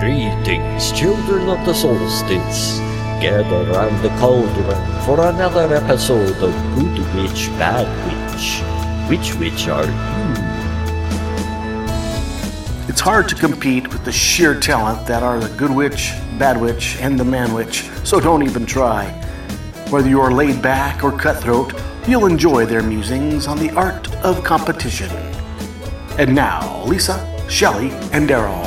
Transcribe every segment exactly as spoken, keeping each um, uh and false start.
Greetings, children of the solstice. Gather round the cauldron for another episode of Good Witch, Bad Witch. Which witch are you? It's hard to compete with the sheer talent that are the Good Witch, Bad Witch, and the Man Witch, so don't even try. Whether you're laid back or cutthroat, you'll enjoy their musings on the art of competition. And now, Lisa, Shelley, and Daryl.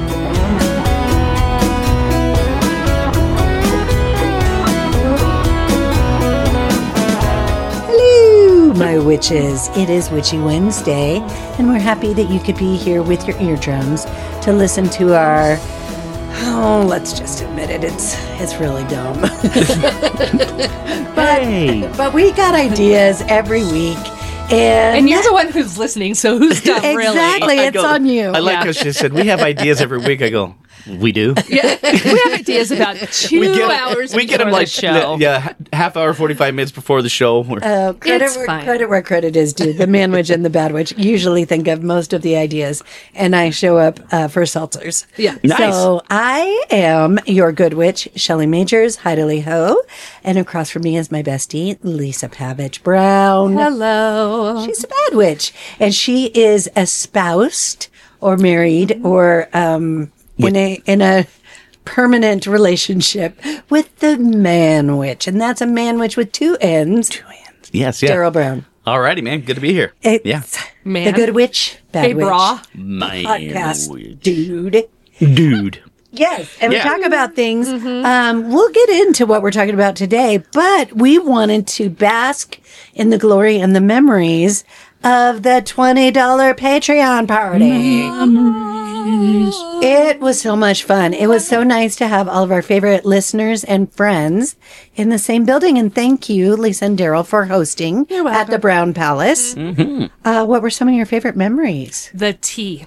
My witches, it is Witchy Wednesday, and we're happy that you could be here with your eardrums to listen to our, oh, let's just admit it, it's it's really dumb. but, hey. but we got ideas every week. And, and you're the one who's listening, so who's dumb, really? Exactly, I it's go, on you. I like Yeah. how she said, we have ideas every week. I go, we do? Yeah, we have ideas about two we get, hours we get them before like the show. yeah, half hour, forty-five minutes before the show. Uh, credit, It's where, fine. credit where credit is due. The Man Witch and the Bad Witch usually think of most of the ideas, and I show up uh, for seltzers. Yeah. Nice. So I am your Good Witch, Shelley Majors, Heideley Ho, and across from me is my bestie, Lisa Pavich Brown. Hello. She's a Bad Witch, and she is espoused or married or um, in a in a permanent relationship with the Man Witch, and that's a Man Witch with two N's. Two N's. Yes, yeah. Daryl Brown. Alrighty, man. Good to be here. It's yeah. Man. the Good Witch, Bad Hey, Witch brah. My podcast, dude. dude. Yes, and Yeah. we talk about things. Um, we'll get into what we're talking about today, but we wanted to bask in the glory and the memories of the twenty dollars Patreon party. It was so much fun. It was so nice to have all of our favorite listeners and friends in the same building. And thank you, Lisa and Daryl, for hosting You're at the welcome. Brown Palace. Uh, what were some of your favorite memories? The tea.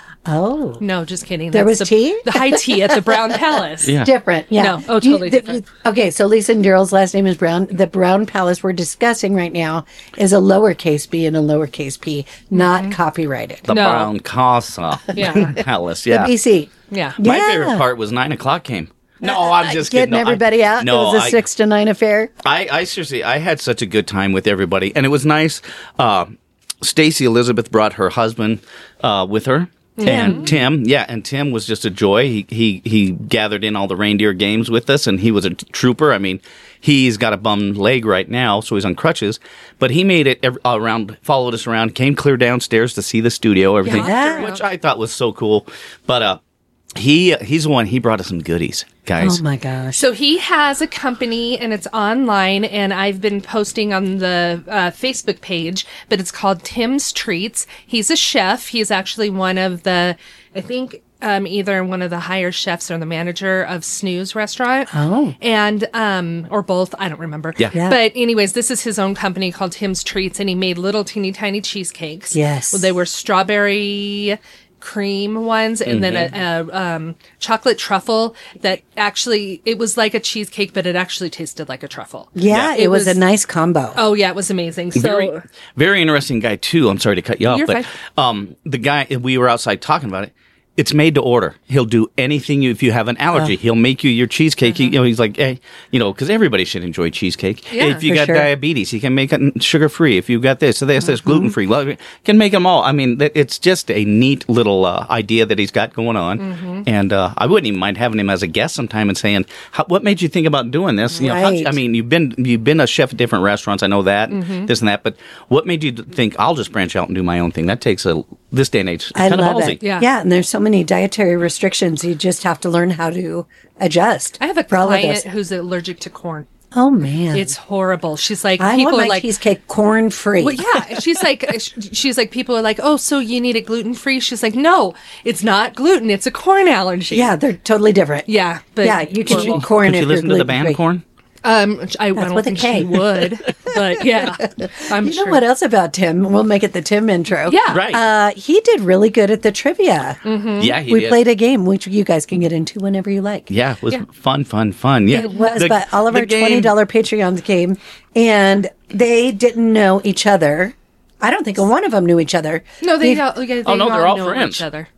Oh, No, just kidding. There That's was the, tea? The high tea at the Brown Palace. Yeah. different. Yeah. No. Oh, Do you- totally the- different. Okay, so Lisa and Daryl's last name is Brown. The Brown Palace we're discussing right now is a lowercase b and a lowercase p, not copyrighted. The No. Brown Casa Yeah. Palace. Yeah. B C. Yeah. My Yeah. favorite part was nine o'clock came. No, I'm just Getting kidding. No, I- everybody out. No, it was a I- six to nine affair. I, I seriously, I had such a good time with everybody, and it was nice. Uh, Stacy Elizabeth brought her husband uh, with her, and Tim, yeah, and Tim was just a joy. He he he gathered in all the reindeer games with us, and he was a t- trooper. I mean, he's got a bum leg right now, so he's on crutches, but he made it ev- around, followed us around, came clear downstairs to see the studio, everything, Yeah. which I thought was so cool. But uh, he he's the one. He brought us some goodies, guys. Oh my gosh. So he has a company and it's online, and I've been posting on the uh, Facebook page, but it's called Tim's Treats. He's a chef. He's actually one of the, I think, um, either one of the higher chefs or the manager of Snooze Restaurant. Oh. And, um, or both. I don't remember. Yeah. Yeah. But anyways, this is his own company called Tim's Treats, and he made little teeny tiny cheesecakes. Yes. Well, they were strawberry cream ones, and then a, a um, chocolate truffle that actually, it was like a cheesecake, but it actually tasted like a truffle. yeah, Yeah. it, It was, was- a nice combo. Oh yeah, it was amazing. So very, very interesting guy too. I'm sorry to cut you off, You're but fine. um, the guy we were outside talking about it. It's made to order. He'll do anything you, if you have an allergy. He'll make you your cheesecake. He, you know, he's like, hey, you know, because everybody should enjoy cheesecake. Yeah, if you for got sure. diabetes, he can make it sugar free. If you got this, so this, this gluten free, can make them all. I mean, that- it's just a neat little uh, idea that he's got going on. And uh, I wouldn't even mind having him as a guest sometime and saying, How, what made you think about doing this? You know, how- Right. I mean, you've been you've been a chef at different restaurants. I know that, this and that. But what made you think I'll just branch out and do my own thing? That takes a this day and age. It's I kind love of ballsy. it. Yeah. yeah, and there's so many dietary restrictions. You just have to learn how to adjust. I have a for all of client this. who's allergic to corn. Oh man, It's horrible. She's like, I people want are my like, cheesecake corn free. well, yeah. She's like, she's like, people are like, oh, so you need it gluten free? She's like, no, it's not gluten. It's a corn allergy. Yeah, they're totally different. Yeah. But yeah, you can horrible. eat corn Could if you listen to you're the band gluten-free. Corn? Um, I, I don't with a think K. she would, but yeah, I'm You sure. know what else about Tim? We'll make it the Tim intro. Yeah. Right. Uh, he did really good at the trivia. Yeah, he We did. played a game, which you guys can get into whenever you like. Yeah, it was Yeah. fun, fun, fun. Yeah, It was, The- but all of the our game- twenty dollars Patreons came, and they didn't know each other. I don't think one of them knew each other. No, they, Be- all, yeah, they Oh, no, they're all know friends. each other. But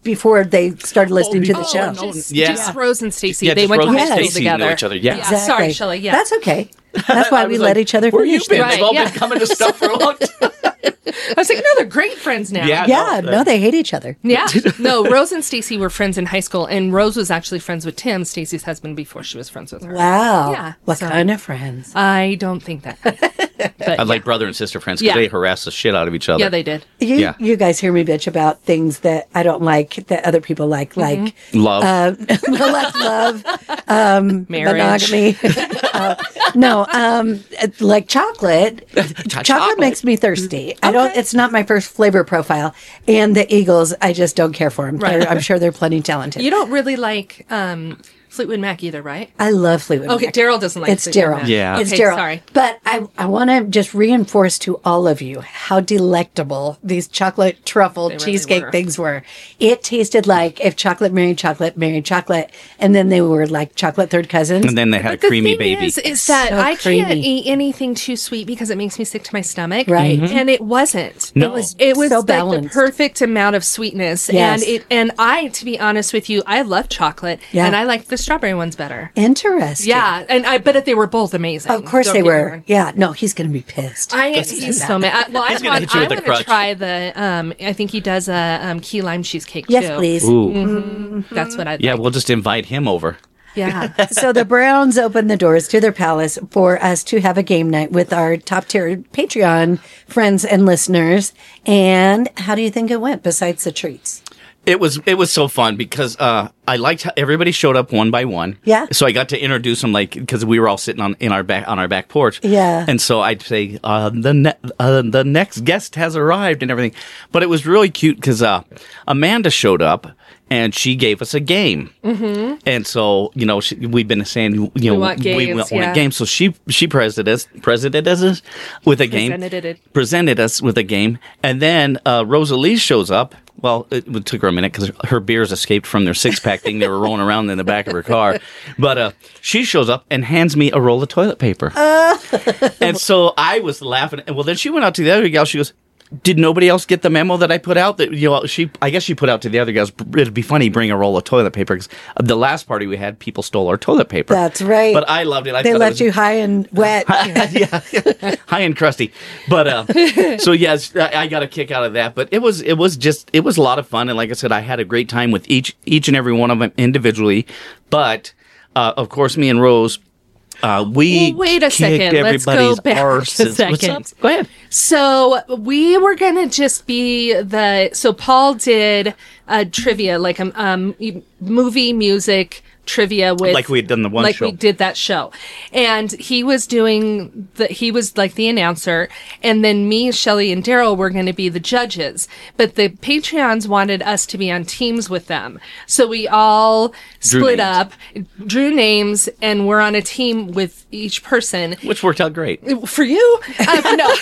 before they started listening to the oh, show. no, Just, Yeah. just Rose and Stacy. Yeah, they just went Rose to and high school Stacy know together. each other, yeah. Yeah, Sorry, Shelley. Yeah. That's okay. That's why I we was let like, each other where you finish. been? them. They've all Right, been yeah. coming to stuff for a long time. I was like, no, they're great friends now. Yeah. Yeah, No, no, they hate each other. Yeah. No, Rose and Stacy were friends in high school, and Rose was actually friends with Tim, Stacy's husband, before she was friends with her. Wow. Yeah, What so- kind of friends? I don't think that. But I like brother and sister friends because Yeah. they harass the shit out of each other. yeah, they did. You, Yeah. you guys hear me bitch about things that I don't like that other people like, like Love. uh, like love, um, Marriage. monogamy. uh, no, um, like chocolate. chocolate. chocolate. makes me thirsty. I don't. It's not my first flavor profile. And the Eagles, I just don't care for them. Right. I'm sure they're plenty talented. You don't really like um, Fleetwood Mac either, right? I love Fleetwood Okay, Mac. Daryl doesn't like It's Fleetwood Daryl. Mac. Yeah. It's Okay, Daryl. sorry. But I, I want to just reinforce to all of you how delectable these chocolate truffle really cheesecake were. things were. It tasted like if chocolate married chocolate married chocolate, and then they were like chocolate third cousins. and then they had But a the creamy thing baby. Is, is that So I can't creamy. eat anything too sweet because it makes me sick to my stomach. Right. Mm-hmm. And it wasn't. No. It was it was So like the balanced. perfect amount of sweetness. Yes. And it and I, to be honest with you, I love chocolate. Yeah. And I like the strawberry ones better. Interesting. Yeah. And I but they were both amazing. Of course Don't they get me were. wrong. Yeah. No, he's going to be pissed. I he's so mad. I, well, I He's gonna want, hit you I with a want to crutch. try the. Um, I think he does a um, key lime cheesecake Yes, too. please. Ooh. That's what I. Yeah, like. we'll just invite him over. Yeah. So the Browns opened the doors to their palace for us to have a game night with our top tier Patreon friends and listeners. And how do you think it went besides the treats? It was it was so fun because uh, I liked how everybody showed up one by one. Yeah. So I got to introduce them like because we were all sitting on in our back on our back porch. Yeah. And so I'd say uh, the ne- uh, the next guest has arrived and everything. But it was really cute because uh, Amanda showed up and she gave us a game. Mm-hmm. And so you know she, we've been saying you know want games, want, yeah. want a game. So she she presented us presented us with a game. Presented it. Presented us with a game, and then uh, Rosalie shows up. Well, it, it took her a minute because her beers escaped from their six pack thing they were rolling around in the back of her car. But uh, she shows up and hands me a roll of toilet paper. Uh. And so I was laughing. And well, then she went out to the other gal. She goes, "Did nobody else get the memo that I put out?" That you know, she I guess she put out to the other guys. It'd be funny bring a roll of toilet paper because the last party we had, people stole our toilet paper. That's right. But I loved it. I They thought it left was- you high and wet. yeah, high and crusty. But uh, so yes, I I got a kick out of that. But it was it was just it was a lot of fun, and like I said, I had a great time with each each and every one of them individually. But uh, of course, me and Rose. Uh, we Well, wait a kicked second. Let's go everybody's back a arses. What's second. up? Go ahead. So we were gonna just be the. So Paul did a trivia, like a um, movie music trivia with Like we had done the one like show. we did that show, and he was doing the he was like the announcer, and then me, Shelley, and Daryl were going to be the judges. But the Patreons wanted us to be on teams with them, so we all Drew split names. up, drew names, and we're on a team with each person. Which worked out great. For you? Um, no.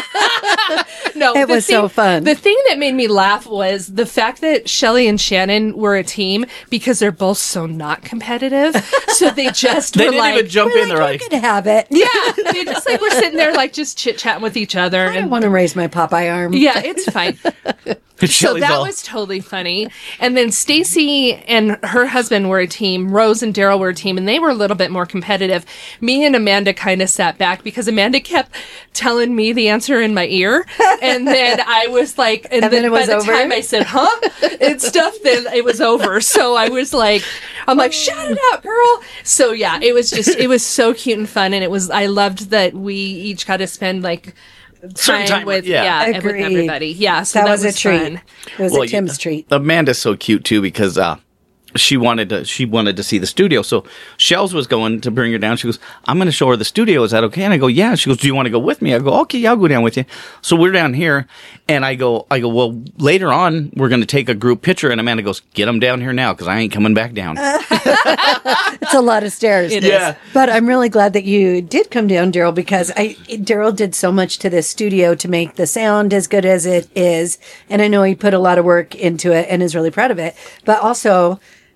no. It the was so thing- fun. The thing that made me laugh was the fact that Shelley and Shannon were a team because they're both so not competitive. So they just They were didn't like, even jump We're in like, there. "You Like, could have it. yeah. They just like were sitting there like just chit chatting with each other. I don't And want to raise my Popeye arm. yeah, it's fine. So Shelley's that all- was totally funny. And then Stacy and her husband were a team. Rose and Daryl were a team, and they were a little bit more competitive. Me and Amanda kind of sat back because Amanda kept telling me the answer in my ear, and then I was like, and, And then it by was the over? time I said, "Huh," and stuff, then it was over. So I was like, I'm like, "Shout it out, girl!" So yeah, it was just, it was so cute and fun, and it was. I loved that we each got to spend like. Certain Time time, with yeah. yeah, with Agreed. everybody. Yeah, so that, that, was, a treat. fun. It was Well, a Tim's yeah. treat. Amanda's so cute too because uh, she wanted to she wanted to see the studio. So Shells was going to bring her down. She goes, "I'm going to show her the studio. Is that okay?" And I go, "Yeah." She goes, "Do you want to go with me?" I go, "Okay, yeah, I'll go down with you." So we're down here, and I go, I go, "Well, later on, we're going to take a group picture." And Amanda goes, "Get them down here now because I ain't coming back down." It's a lot of stairs. It Yeah. is. But I'm really glad that you did come down, Daryl, because I Daryl did so much to this studio to make the sound as good as it is, and I know he put a lot of work into it and is really proud of it. But also,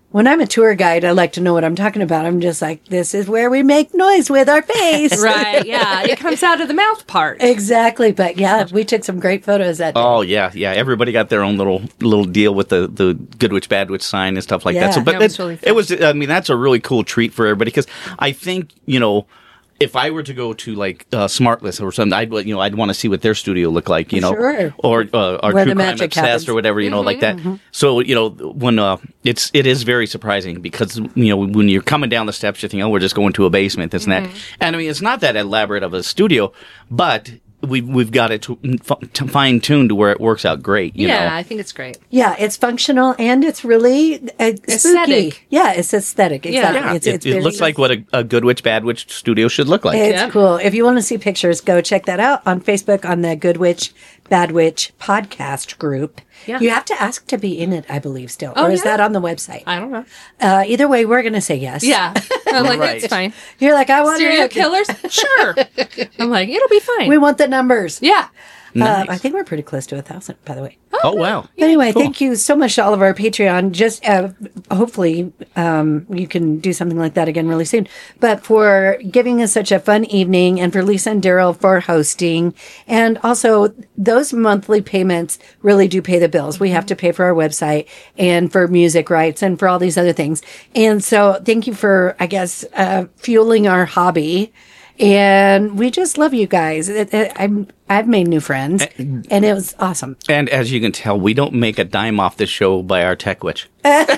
When I'm a tour guide, I like to know what I'm talking about. I'm just like, this is where we make noise with our face. Right, yeah. It comes out of the mouth part. Exactly. But yeah, we took some great photos that day. Oh yeah, yeah. Everybody got their own little little deal with the, the Good Witch Bad Witch sign and stuff like Yeah. that. So, but That was it, really fun. it was. I mean, that's a really cool treat for everybody because I think you know. If I were to go to like uh, Smartless or something, I'd you know I'd want to see what their studio looked like, you know, Sure. or uh, or Where True the Crime magic Obsessed happens. or whatever, you know, like that. So you know when uh, it's it is very surprising because you know when you're coming down the steps, you think, oh, we're just going to a basement, this and that, and I mean it's not that elaborate of a studio, but we we've got it to, to fine tuned to where it works out great, you yeah, know. I think it's great. Yeah, it's functional and it's really uh, spooky. Aesthetic. Yeah, it's aesthetic. Exactly. Yeah, It's, it, it's it very- looks like what a, a Good Witch Bad Witch studio should look like. It's Yeah. cool. If you want to see pictures, go check that out on Facebook on the Good Witch, Bad Witch podcast group. Yeah. You have to ask to be in it, I believe, still. Oh, or is yeah? that on the website? I don't know. Uh, either way, we're going to say yes. Yeah. I'm like, Right. it's fine. You're like, I want Serial it. killers? Sure. I'm like, it'll be fine. We want the numbers. yeah. Uh, I think we're pretty close to a thousand, by the way. Oh wow! Anyway, Cool. thank you so much to all of our Patreon. Just uh, hopefully um, you can do something like that again really soon. But for giving us such a fun evening, and for Lisa and Daryl for hosting, and also those monthly payments really do pay the bills. We have to pay for our website and for music rights and for all these other things. And so thank you for, I guess, uh, fueling our hobby. And we just love you guys. It, it, I'm, I've made new friends, and it was awesome. And as you can tell, we don't make a dime off this show by our tech witch.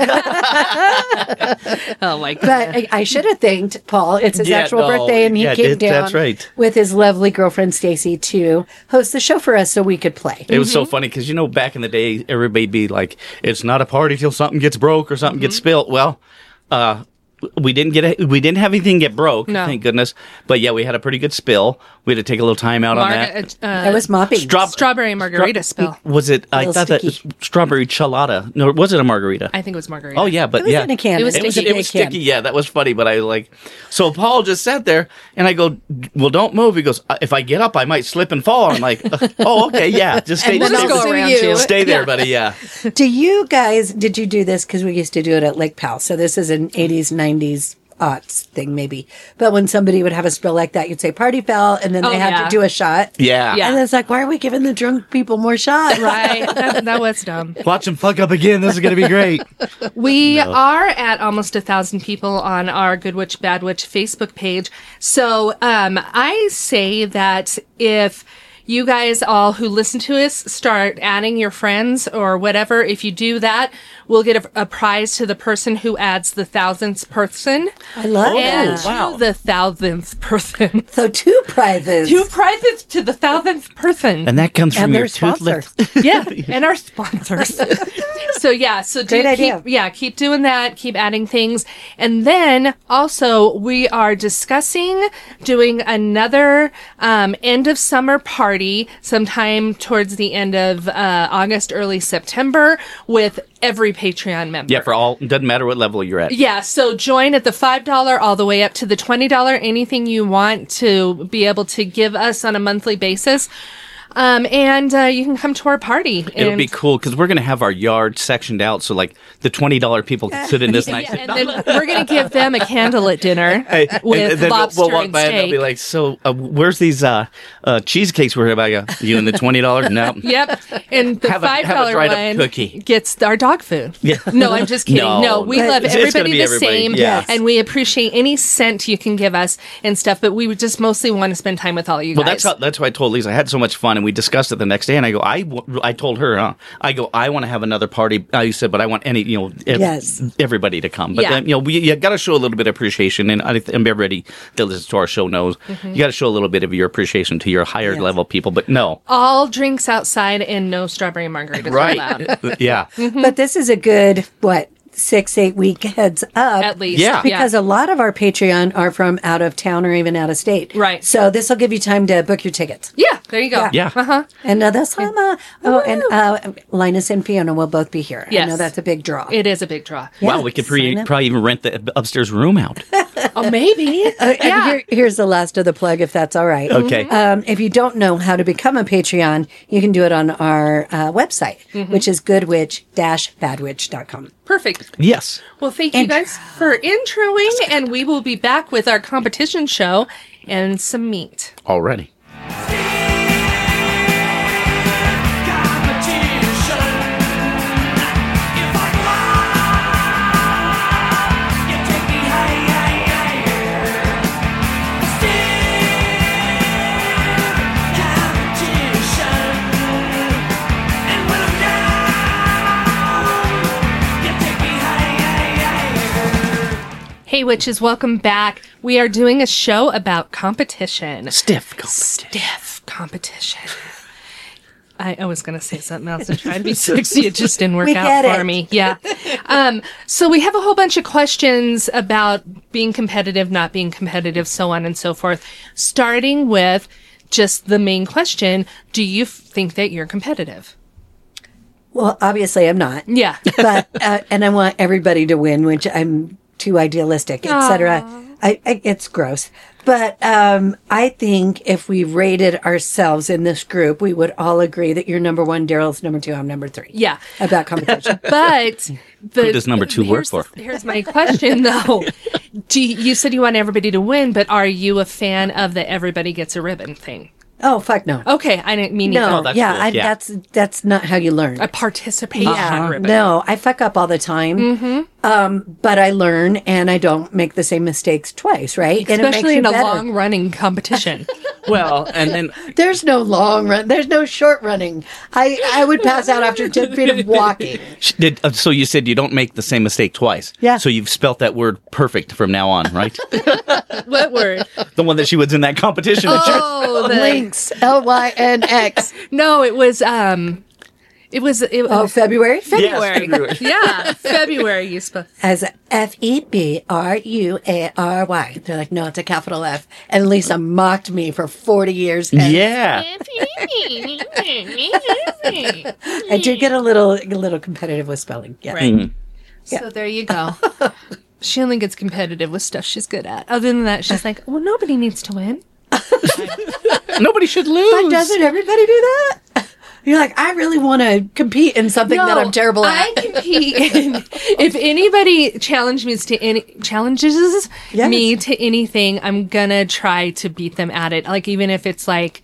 Oh, my God. But I, I should have thanked Paul. It's his Yeah, actual no, birthday, and he yeah, came it- down that's right. with his lovely girlfriend Stacy to host the show for us, so we could play. It was so funny because you know back in the day, everybody'd be like, "It's not a party till something gets broke or something gets spilt." Well, uh, we didn't get a, we didn't have anything get broke, No. thank goodness. But yeah, we had a pretty good spill. We had to take a little time out on that. Marga- uh, It was mopping. Straw- strawberry margarita spill. Was it? I little thought that sticky. was strawberry chelada. No, was it a margarita? I think it was margarita. Oh yeah, but It was yeah, in a can. It was It was, sticky. it was Can. sticky. Yeah, that was funny. But I like, so Paul just sat there, and I go, "Well, don't move." He goes, "If I get up, I might slip and fall." I'm like, "Oh, okay, yeah, just stay, And then stay, I'll go sue around you. you. stay there, Yeah. buddy." Yeah. Do you guys, did you do this? Because we used to do it at Lake Powell. So this is an eighties, nineties aughts thing, maybe. But when somebody would have a spill like that, you'd say party foul, and then Oh, they had yeah. to do a shot. Yeah. Yeah. And it's like, why are we giving the drunk people more shots? Right. that, that was dumb. Watch him fuck up again. This is going to be great. We are at almost a thousand people on our Good Witch Bad Witch Facebook page. So um, I say that if you guys all who listen to us start adding your friends or whatever, if you do that, we'll get a, a prize to the person who adds the thousandth person. I love and that. to wow. the thousandth person. So two prizes. Two prizes to the thousandth person. And that comes And from their your sponsor. toothless. Yeah, and our sponsors. So yeah, so do Great idea. keep yeah, keep doing that, keep adding things. And then also we are discussing doing another um, end of summer party sometime towards the end of uh, August, early September with every Patreon member. Yeah, for all, doesn't matter what level you're at. Yeah, so join at the five dollars all the way up to the twenty dollars, anything you want to be able to give us on a monthly basis. Um, and uh, you can come to our party. It'll and, be cool because we're going to have our yard sectioned out so like the twenty dollars people can sit in this nice. Yeah, and then we're going to give them a candlelit dinner Hey, with and then lobster we'll, we'll walk and by and they'll steak. be like, "So, uh, where's these uh, uh, cheesecakes we're about? You, you and the twenty dollars? No, Yep, and the Have a- five have a dollar dried-up one cookie. gets our dog food. Yeah. No, I'm just kidding. No, No, we no. love It's- it's gonna everybody be the everybody, same, yeah. and we appreciate any cent you can give us and stuff. But we would just mostly want to spend time with all you Well, guys. that's how, that's why I told Lisa I had so much fun, and we discussed it the next day. And I go, I, w- I told her, huh? I go, I want to have another party. I said, but I want any, you know, ev- Yes. everybody to come. But Yeah. then, you know, we you got to show a little bit of appreciation, and I, and everybody that listens to our show knows you got to show a little bit of your appreciation to your higher Yes. level people. But no, all drinks outside and no strawberry margaritas allowed. right? Yeah, But this is a good, what, six, eight week heads up. At least. Yeah. Because a lot of our Patreon are from out of town or even out of state. Right. So this will give you time to book your tickets. Yeah. There you go. Yeah. Uh-huh. And uh, the summer. Oh, and uh, Linus and Fiona will both be here. I Yes. know that's a big draw. It is a big draw. Yeah, Wow, we could pre- sign up. probably even rent the upstairs room out. Oh, maybe. Uh, and yeah. here, here's the last of the plug, if that's all right. Okay. Um, if you don't know how to become a Patreon, you can do it on our uh, website, which is goodwitch dash badwitch dot com. Perfect. Yes. Well, thank you guys for introing, and we will be back with our competition show and some meat. Already. Hey, witches, welcome back. We are doing a show about competition. Stiff competition. Stiff competition. I, I was going to say something else and try to be sexy. It just didn't work We out get for it. me. Yeah. Um, so we have a whole bunch of questions about being competitive, not being competitive, so on and so forth. Starting with just the main question. Do you f- think that you're competitive? Well, obviously I'm not. Yeah. But, uh, and I want everybody to win, which I'm too idealistic, et cetera. I, I, it's gross. But um, I think if we rated ourselves in this group, we would all agree that you're number one, Daryl's number two, I'm number three. Yeah. About competition. But the, Who does number two work here's for? the- here's my question, though. Do you, you said you want everybody to win, but are you a fan of the everybody gets a ribbon thing? Oh, fuck no. Okay, I didn't mean No, either. that's yeah, cool. I, Yeah. that's that's not how you learn. A participation Yeah, ribbon. no, I fuck up all the time. Mm-hmm. Um, but I learn and I don't make the same mistakes twice, right? And it makes Especially you in a better. long running competition. Well, and then There's no long run. There's no short running. I, I would pass out after ten feet of walking. Sh- Did, uh, so you said you don't make the same mistake twice. Yeah. So you've spelt that word perfect from now on, right? What word? The one that she was in that competition. Oh, the, Links. L Y N X. no, it was um, it was it, Oh, February? February. Yes, February. Yeah, February. You spell. As F E B R U A R Y. They're like, no, it's a capital F. And Lisa mocked me for forty years. And Yeah. I do get a little a little competitive with spelling. Yeah. Right. So there you go. She only gets competitive with stuff she's good at. Other than that, she's like, well, nobody needs to win. Nobody should But lose. doesn't everybody do that? You're like, I really want to compete in something that I'm terrible at. I compete in. If anybody challenges me to any challenges Yes. me to anything, I'm gonna try to beat them at it. Like even if it's like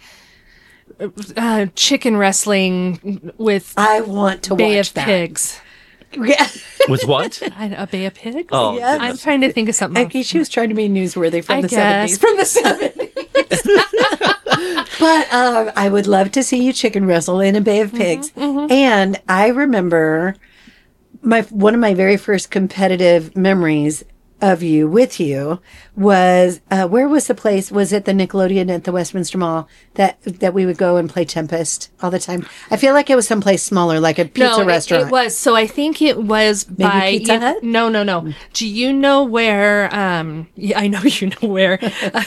uh, chicken wrestling with I want to Bay watch of that. Pigs. Yeah. With what? I, a Bay of Pigs. Oh, Yes. I'm trying to think of something. Okay, she was trying to be newsworthy from I the guess seventies. from the seventies. But um, I would love to see you chicken wrestle in a Bay of Pigs. And I remember my one of my very first competitive memories of you with you was uh, where was the place? Was it the Nickelodeon at the Westminster Mall that that we would go and play Tempest all the time? I feel like it was someplace smaller, like a pizza no, it- restaurant. It, was. So I think it was by Pizza you- Hut? No, no, no. Do you know where? Um, yeah, I know you know where.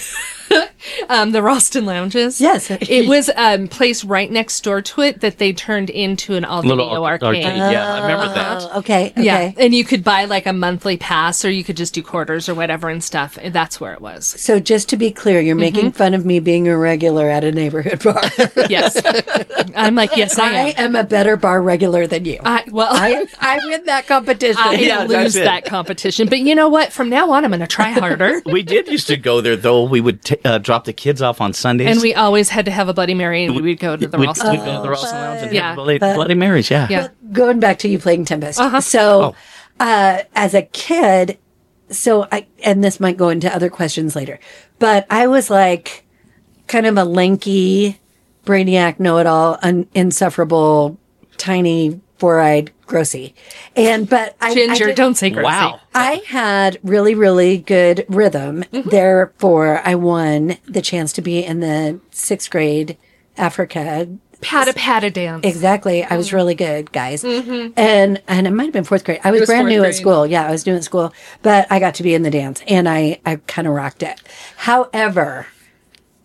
um, the Ralston Lounges. Yes. it was a um, place right next door to it that they turned into an all Little video arc- arcade. arcade. Yeah, I remember that. Oh, okay. Okay. Yeah, and you could buy like a monthly pass, or you could just do quarters or whatever and stuff. That's where it was. So just to be clear, you're Mm-hmm. making fun of me being a regular at a neighborhood bar. Yes, I'm like, yes, I I am. am a better bar regular than you. I, well, I, I win that competition. I Yeah, that's lose it. that competition. But you know what? From now on, I'm going to try harder. We did used to go there, though. We would t- uh, drop the kids off on Sundays. And we always had to have a Bloody Mary, and we would go to the We'd, Ralston. we'd go to the Ralston Lounge and Yeah. have Bloody, But- Bloody Marys, yeah. Yeah. Going back to you playing Tempest. Uh-huh. So, Oh. uh, as a kid, so I, and this might go into other questions later, but I was like kind of a lanky, brainiac, know-it-all, un- insufferable, tiny, four-eyed, grossy. And, but I, I Ginger, did- don't say grossy. Wow. I had really, really good rhythm. Therefore, I won the chance to be in the sixth grade Africa. Pata pata dance. Exactly. I was really good, guys. And and it might have been fourth grade. I was, was brand fourth new at grade. school. Yeah, I was new at school. But I got to be in the dance and I, I kind of rocked it. However,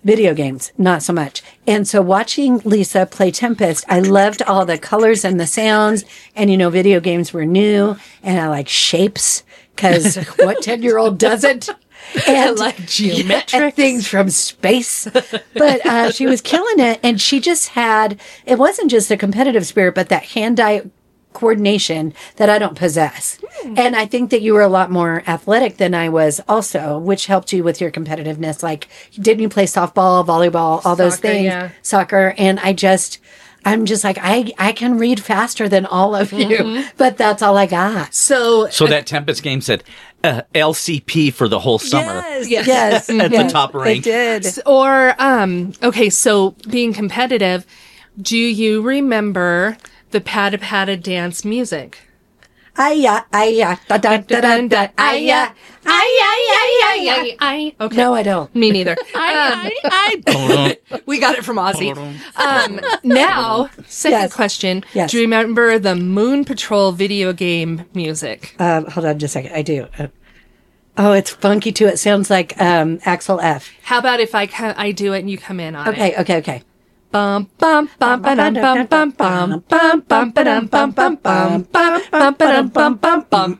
Video games, not so much. And so watching Lisa play Tempest, I loved all the colors and the sounds. And, you know, video games were new. And I like shapes because what ten-year-old doesn't? And like geometrics. and things from space. But uh, she was killing it. And she just had, it wasn't just a competitive spirit, but that hand-eye coordination that I don't possess. Mm. And I think that you were a lot more athletic than I was also, which helped you with your competitiveness. Like, didn't you play softball, volleyball, all those Soccer, things, yeah. soccer? And I just, I'm just like, I, I can read faster than all of you, mm-hmm. but that's all I got. So, So that Tempest game said uh, L C P for the whole summer. Yes, Yes. yes. At yes, the top rank. It did. or, um, okay, so being competitive, do you remember the Pata Pata dance music? Aya, aya, da da da da da, aya, aya, aya, aya. I okay. No, I don't. Me neither. Um, I, we got it from Ozzy. Um, now, second Yes. question. Yes. Do you remember the Moon Patrol video game music? Um, hold on just a second. I do. Uh, oh, it's funky too. It sounds like um, Axel F. How about if I co- I do it and you come in on it? Okay, okay, okay. Bum bum bum ba dum bum bum bum bum bum ba dum bum bum bum bum bum ba dum bum bum bum.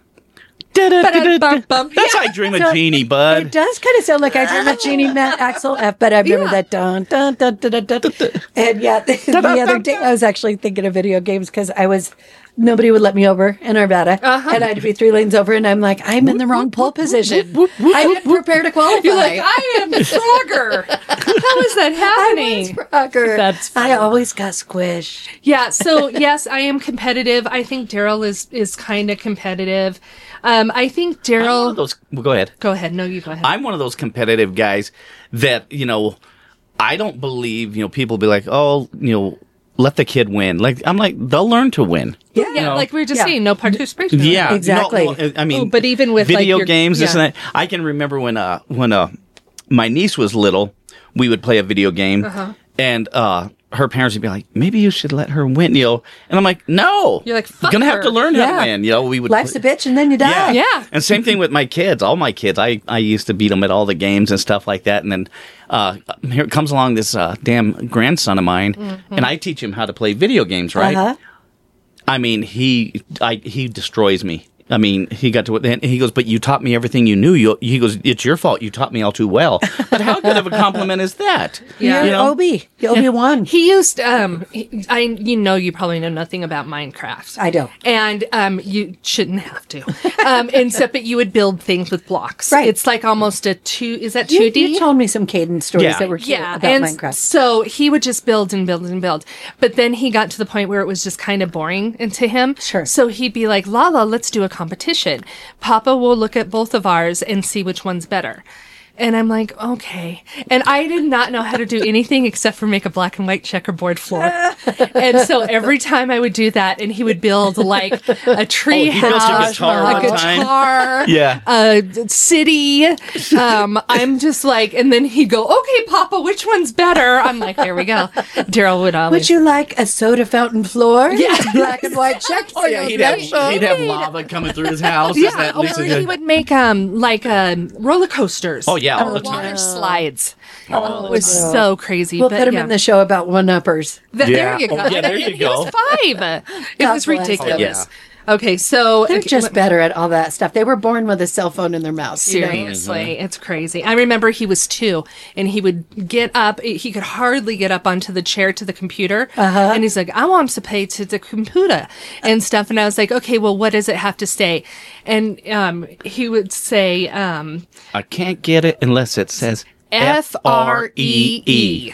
That's I Dream of Jeannie, It bud. does kind of sound like I Dream of Jeannie, Matt Axel F, but I remember Yeah. that dun dun dun dun dun dun. And yeah, the, the other day I was actually thinking of video games because I was nobody would let me over in Arvada, Uh-huh. and I had to be three lanes over, and I'm like, I'm in the wrong pole position. I didn't prepare to qualify. You're like, I am Frogger. How is that happening? Frogger. That's I always got squished. Yeah, so yes, I am competitive. I think Daryl is is kind of competitive. Um, I think I'm one of Daryl. those. Well, go ahead. Go ahead. No, you go ahead. I'm one of those competitive guys that, you know, I don't believe, you know, people be like, oh, you know, let the kid win. Like, I'm like, they'll learn to win. Yeah, yeah, know, like we were just yeah. saying, no participation. Yeah, no, Exactly. no, I mean, Oh, but even with, like, video your- games, this yeah. and that. I can remember when, uh, when, uh, my niece was little, we would play a video game, Uh-huh. and, uh, her parents would be like, maybe you should let her win, you know. And I'm like, no. You're like, fuck gonna have her. to learn how Yeah. to win. You know, we would. Life's a bitch, and then you die. Yeah. Yeah. And same thing with my kids, all my kids. I, I used to beat them at all the games and stuff like that. And then uh, here comes along this uh, damn grandson of mine, Mm-hmm. and I teach him how to play video games, right? Uh-huh. I mean, he I, he destroys me. I mean, he got to it, and he goes, but you taught me everything you knew. You, he goes, it's your fault. You taught me all too well. But how good of a compliment is that? Yeah. You're You know? Obi. You're Obi-Wan. He used um he- I you know you probably know nothing about Minecraft. I don't. And um you shouldn't have to. Um except that you would build things with blocks. Right. It's like almost a two is that You, two D? you told me some Caden stories Yeah. that were cute Yeah, about and Minecraft. so he would just build and build and build. But then he got to the point where it was just kind of boring and to him. Sure. So he'd be like, Lala, let's do a competition. Papa will look at both of ours and see which one's better. And I'm like, okay. And I did not know how to do anything except for make a black and white checkerboard floor. And so every time I would do that, and he would build like a tree Oh, he built a house, guitar a one time. guitar, Yeah. a city. Um, I'm just like, and then he'd go, okay, Papa, which one's better? I'm like, there we go. Daryl would always. Would you like a soda fountain floor? Yeah. Black and white check. Oh, yeah, he'd have, he'd have lava coming through his house. Yeah, Isn't that or Lisa he good? would make um like um roller coasters. Oh, yeah, all or the time. water slides. Oh, it was so crazy. We'll but put him yeah. in the show about one-uppers. Th- Yeah. There you go. Oh, yeah, there you He go. was five. It God was bless. ridiculous. Oh, Okay, so They're okay, just wh- better at all that stuff. They were born with a cell phone in their mouth. you know? Seriously, it's crazy. I remember he was two, and he would get up. He could hardly get up onto the chair to the computer, Uh-huh. and he's like, "I want to pay to the computer and stuff." And I was like, "Okay, well, what does it have to say?" And um, he would say, um, I can't get it unless it says F R E E.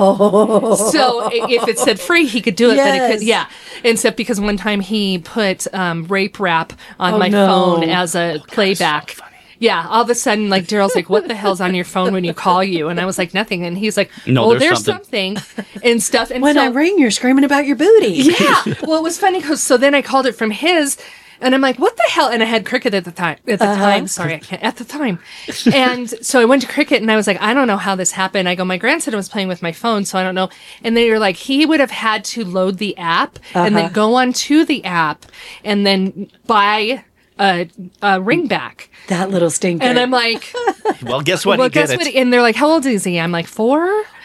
Oh, So i- if it said free, he could do it, but it Yes. could, yeah. Except because one time he put um, rape rap on Oh, my no. phone as a playback. Yeah, all of a sudden, like Daryl's like, "What the hell's on your phone when you call you?" And I was like, "Nothing." And he's like, No, "Well, there's there's something. and stuff." And when so, I ring, you're screaming about your booty. yeah. Well, it was funny because so then I called it from his, and I'm like, "What the hell?" And I had Cricket at the time. At the time, sorry, I can't. At the time, and so I went to Cricket, and I was like, "I don't know how this happened." I go, "My grandson was playing with my phone, so I don't know." And they were like, "He would have had to load the app and then go onto the app and then buy." a, a ring back. That little stinker. And I'm like, Well, guess what? well, he did guess it. what? And they're like, how old is he? I'm like, four?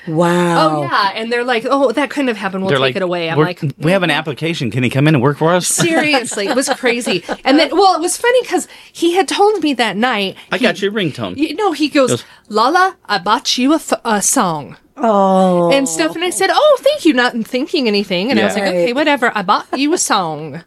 wow. Oh, yeah. And they're like, oh, that couldn't have happened. We'll They're take like, it away. I'm "We're- like, we have an application. Can he come in and work for us? seriously, it was crazy. And then, well, it was funny because he had told me that night. I got your ringtone. You know, he goes, Yes. Lala, I bought you a, f- a song. Oh. And stuff. And I said, oh, thank you. Not thinking anything. And I was Yeah. like, okay, whatever. I bought you a song.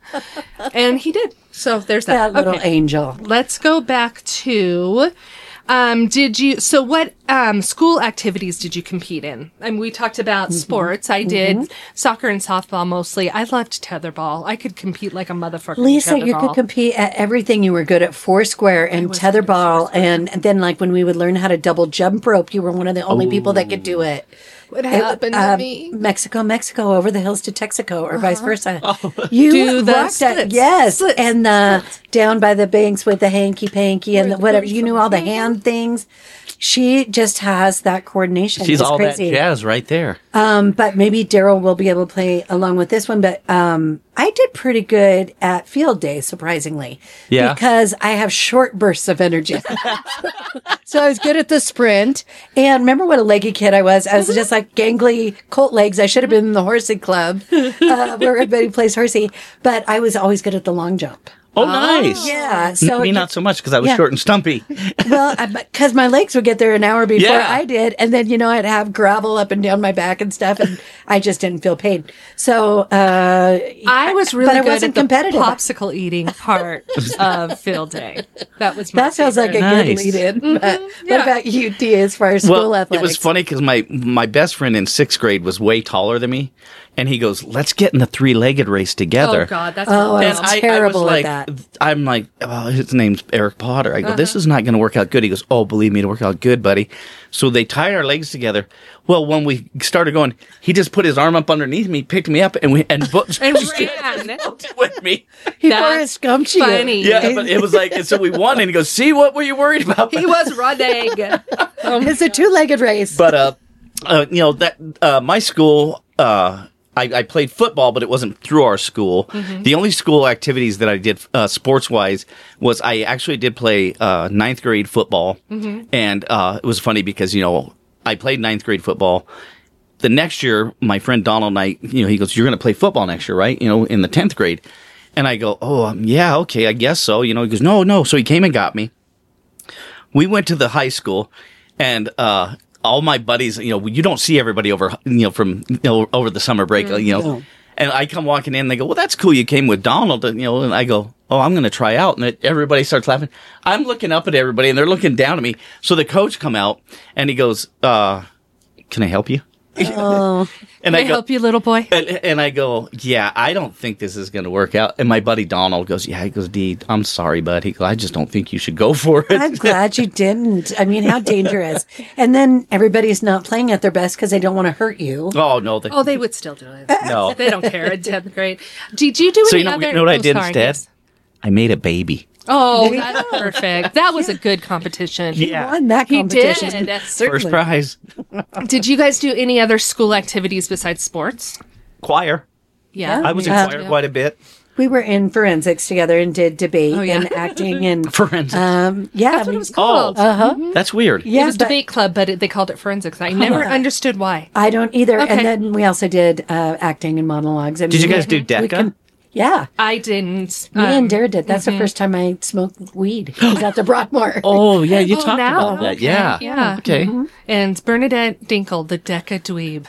And he did. So there's that. That little Okay. angel. Let's go back to, um, did you, so what, um, school activities did you compete in? I mean, we talked about sports. I did soccer and softball mostly. I loved tetherball. I could compete like a motherfucker. in Lisa, you tetherball. could compete at everything. You were good at foursquare and tetherball. And then, like, when we would learn how to double jump rope, you were one of the only people that could do it. What happened to Um, me? Mexico, Mexico, over the hills to Texaco, or vice versa. You Do the rocked it. splits, Yes. splits, and the down by the banks with the hanky panky and the whatever. You knew all the hand things. She just has that coordination. She's It's all crazy. that jazz right there. Um, but maybe Daryl will be able to play along with this one. But um, I did pretty good at field day, surprisingly. Yeah. Because I have short bursts of energy. So I was good at the sprint. And remember what a leggy kid I was? I was just like gangly colt legs. I should have been in the horsey club uh, where everybody plays horsey. But I was always good at the long jump. Oh, nice. Yeah. So So me, not so much because I was Yeah. short and stumpy. well, because my legs would get there an hour before Yeah. I did, and then you know I'd have gravel up and down my back and stuff, and I just didn't feel pain. So uh, I was really but I good wasn't at the competitive. popsicle eating part of field day. That was my That sounds like a Nice. good lead-in. But Yeah. what about you, D, as far as school Well, it athletics? was funny because my my best friend in sixth grade was way taller than me, and he goes, "Let's get in the three legged race together." Oh God, that's Oh, I And was I, terrible I at was like, that. I'm like, oh, his name's Eric Potter. I go, this is not going to work out good. He goes, oh, believe me, it'll work out good, buddy. So they tied our legs together. Well, when we started going, he just put his arm up underneath me, picked me up, and we and, bo- and ran. with me. he That's Forrest Gumped you. funny. Yeah, but it was like, and so we won, and he goes, see, what were you worried about? He was running. It's a two-legged race. But uh, uh, you know that uh, my school, uh, I, I played football, but it wasn't through our school. Mm-hmm. The only school activities that I did uh, sports wise was I actually did play uh, ninth grade football, Mm-hmm. and uh, it was funny because you know I played ninth grade football. The next year, my friend Donald and I, you know, he goes, "You're going to play football next year, right? You know, in the tenth grade." And I go, "Oh, um, yeah, okay, I guess so." You know, he goes, "No, no." So he came and got me. We went to the high school, and uh, all my buddies, you know, you don't see everybody over, you know, from you know over the summer break, you know. No. And I come walking in, and they go, "Well, that's cool. You came with Donald," and, you know. And I go, "Oh, I'm going to try out." And it, everybody starts laughing. I'm looking up at everybody, and they're looking down at me. So the coach come out, and he goes, uh, "Can I help you?" Oh, And Can I I go, help you, little boy? and, and I go, yeah, I don't think this is going to work out. And my buddy Donald goes, yeah, he goes, Dee, I'm sorry, bud. He goes, I just don't think you should go for it. I'm glad you didn't. I mean, how dangerous. And then everybody's not playing at their best because they don't want to hurt you. oh, no. The, Oh, they would still do it. no. They don't care in tenth grade. Did you do So any you know, other? you know what I oh, did sorry, instead? yes. I made a baby. Oh, that's perfect. That was a good competition. Yeah. Won that He competition. did. Certainly. First prize. Did you guys do any other school activities besides sports? Choir. Yeah. I was in Yeah. choir quite a bit. We were in forensics together and did debate Oh, yeah. and acting and Forensics. um yeah. That's what we- it was called. Oh, Uh-huh. that's weird. Yeah, it was but debate club, but it, they called it forensics. I never understood why. I don't either. Okay. And then we also did uh, acting and monologues. And Did you we- guys do we DECA? can- yeah. I didn't. Me um, and Dara did. That's the first time I smoked weed. It was at the Broadmoor. Oh, yeah, you Oh, talked now? about that. Okay. Yeah. Yeah. Okay. And Bernadette Dinkle, the Deca Dweeb.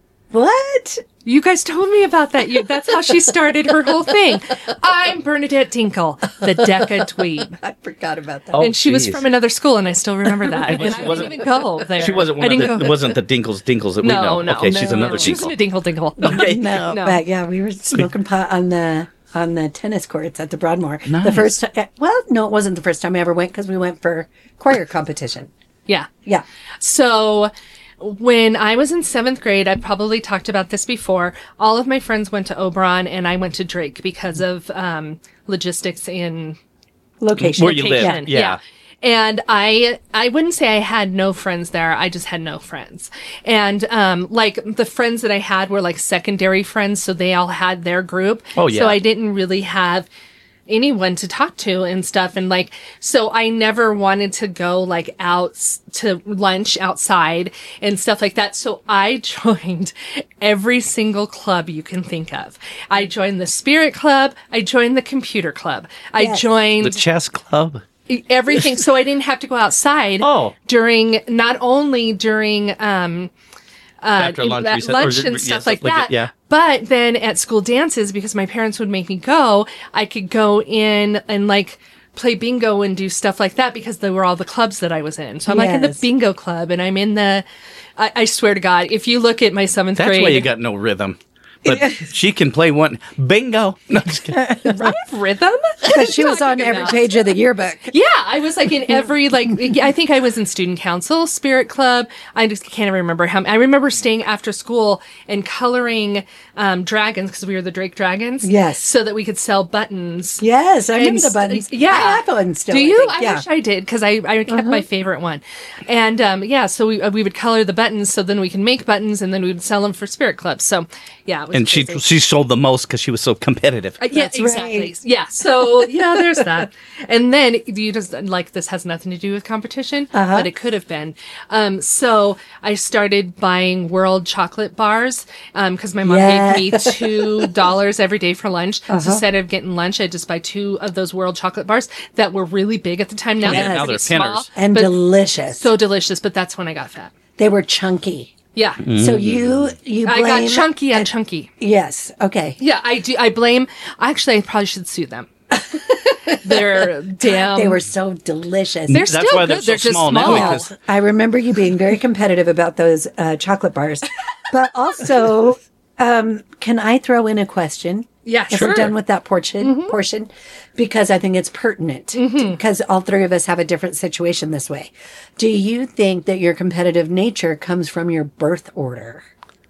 What? You guys told me about that. You, that's how she started her whole thing. I'm Bernadette Dinkle, the Deca Dweeb. I forgot about that. Oh, And she was geez. from another school, and I still remember that. And, was- I wasn't- didn't even go there. She wasn't I one of didn't the, go. it wasn't the Dinkles Dinkles that we No, know. no. Okay, she's no, another She wasn't Dinkle. a Dinkle Dinkle. Okay. No, No. but yeah, we were smoking pot on the on the tennis courts at the Broadmoor. The Nice. first time, well, no, it wasn't the first time I ever went because we went for choir competition. Yeah. Yeah. So when I was in seventh grade, I probably talked about this before. All of my friends went to Oberon, and I went to Drake because of um, logistics in Location. Where you live. location. Yeah. And I, I wouldn't say I had no friends there. I just had no friends. And, um, like the friends that I had were like secondary friends. So they all had their group. Oh, yeah. So I didn't really have anyone to talk to and stuff. And like, so I never wanted to go like out to lunch outside and stuff like that. So I joined every single club you can think of. I joined the Spirit Club. I joined the Computer Club. I Yes. joined The chess club. everything. So I didn't have to go outside Oh. during, not only during, um, uh, After lunch, at recess- or lunch just- and yeah, stuff stuff like like that. it, yeah. But then at school dances, because my parents would make me go, I could go in and like play bingo and do stuff like that because they were all the clubs that I was in. So I'm like in the Yes. bingo club and I'm in the, I, I swear to God, if you look at my seventh That's grade. why you got no rhythm. But she can play one. Bingo. No, just kidding. rhythm? Because she was on every about? page of the yearbook. Yeah, I was like in every like I think I was in student council, spirit club. I just can't even remember how. I remember staying after school and coloring um, dragons because we were the Drake Dragons. Yes. so that we could sell buttons. Yes, I And remember the s- buttons. Yeah, I have one still. Do I you? think. I Yeah. wish I did because I, I kept my favorite one. And um, yeah, so we we would color the buttons so then we can make buttons and then we would sell them for spirit clubs. So yeah, it was And she crazy. she sold the most because she was so competitive. Uh, yeah, That's exactly. right. Yeah. So yeah, there's that. And then you just like this has nothing to do with competition, Uh-huh. but it could have been. Um, so I started buying World chocolate bars because my mom Yeah. gave me two dollars every day for lunch. So instead of getting lunch, I just buy two of those World chocolate bars that were really big at the time. Now Yes. they're Now pretty they're small, pinners. And but delicious. so delicious. But that's when I got fat. They were chunky. Yeah. So you you I blame got chunky and chunky. Yes. Okay. Yeah, I do. I blame. Actually, I probably should sue them. They're damn. They were so delicious. They're That's still why good. they're so They're just small small. now, because- I remember you being very competitive about those uh, chocolate bars. But also, um, can I throw in a question? Yeah, if sure. we're done with that portion, portion, because I think it's pertinent. Because all three of us have a different situation this way. Do you think that your competitive nature comes from your birth order?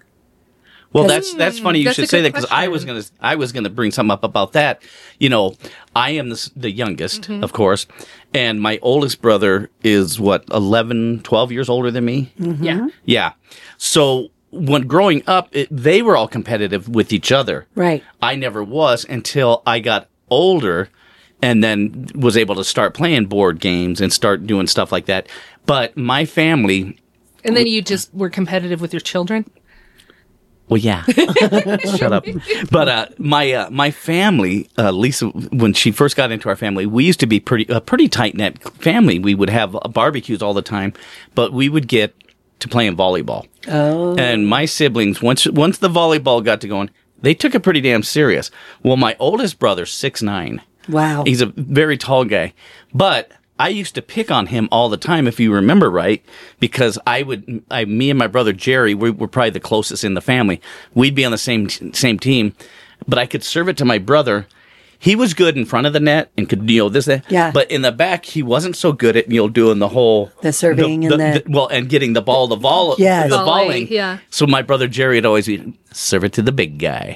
Well, that's that's funny. You that's a should say good that because I was question. gonna I was gonna bring something up about that. You know, I am the, s- the youngest, Mm-hmm. of course, and my oldest brother is what eleven, twelve years older than me. Yeah. Yeah. So when growing up, it, they were all competitive with each other. Right. I never was until I got older and then was able to start playing board games and start doing stuff like that. But my family, And then you just were competitive with your children. well, yeah, shut up. But uh, my uh, my family, uh, Lisa, when she first got into our family, we used to be pretty a pretty tight knit family. We would have barbecues all the time, but we would get to playing volleyball. Oh, and my siblings once once the volleyball got to going, they took it pretty damn serious. Well, my oldest brother's six nine. Wow. He's a very tall guy, but I used to pick on him all the time, if you remember right, because I would, I, me and my brother Jerry, we were probably the closest in the family. We'd be on the same same team, but I could serve it to my brother. He was good in front of the net and could, you know, this, that. Yeah. But in the back, he wasn't so good at, you know, doing the whole. The serving and the- Well, and getting the ball, the vol, Yes. the Volley, volleying. yeah. So my brother Jerry would always be, serve it to the big guy.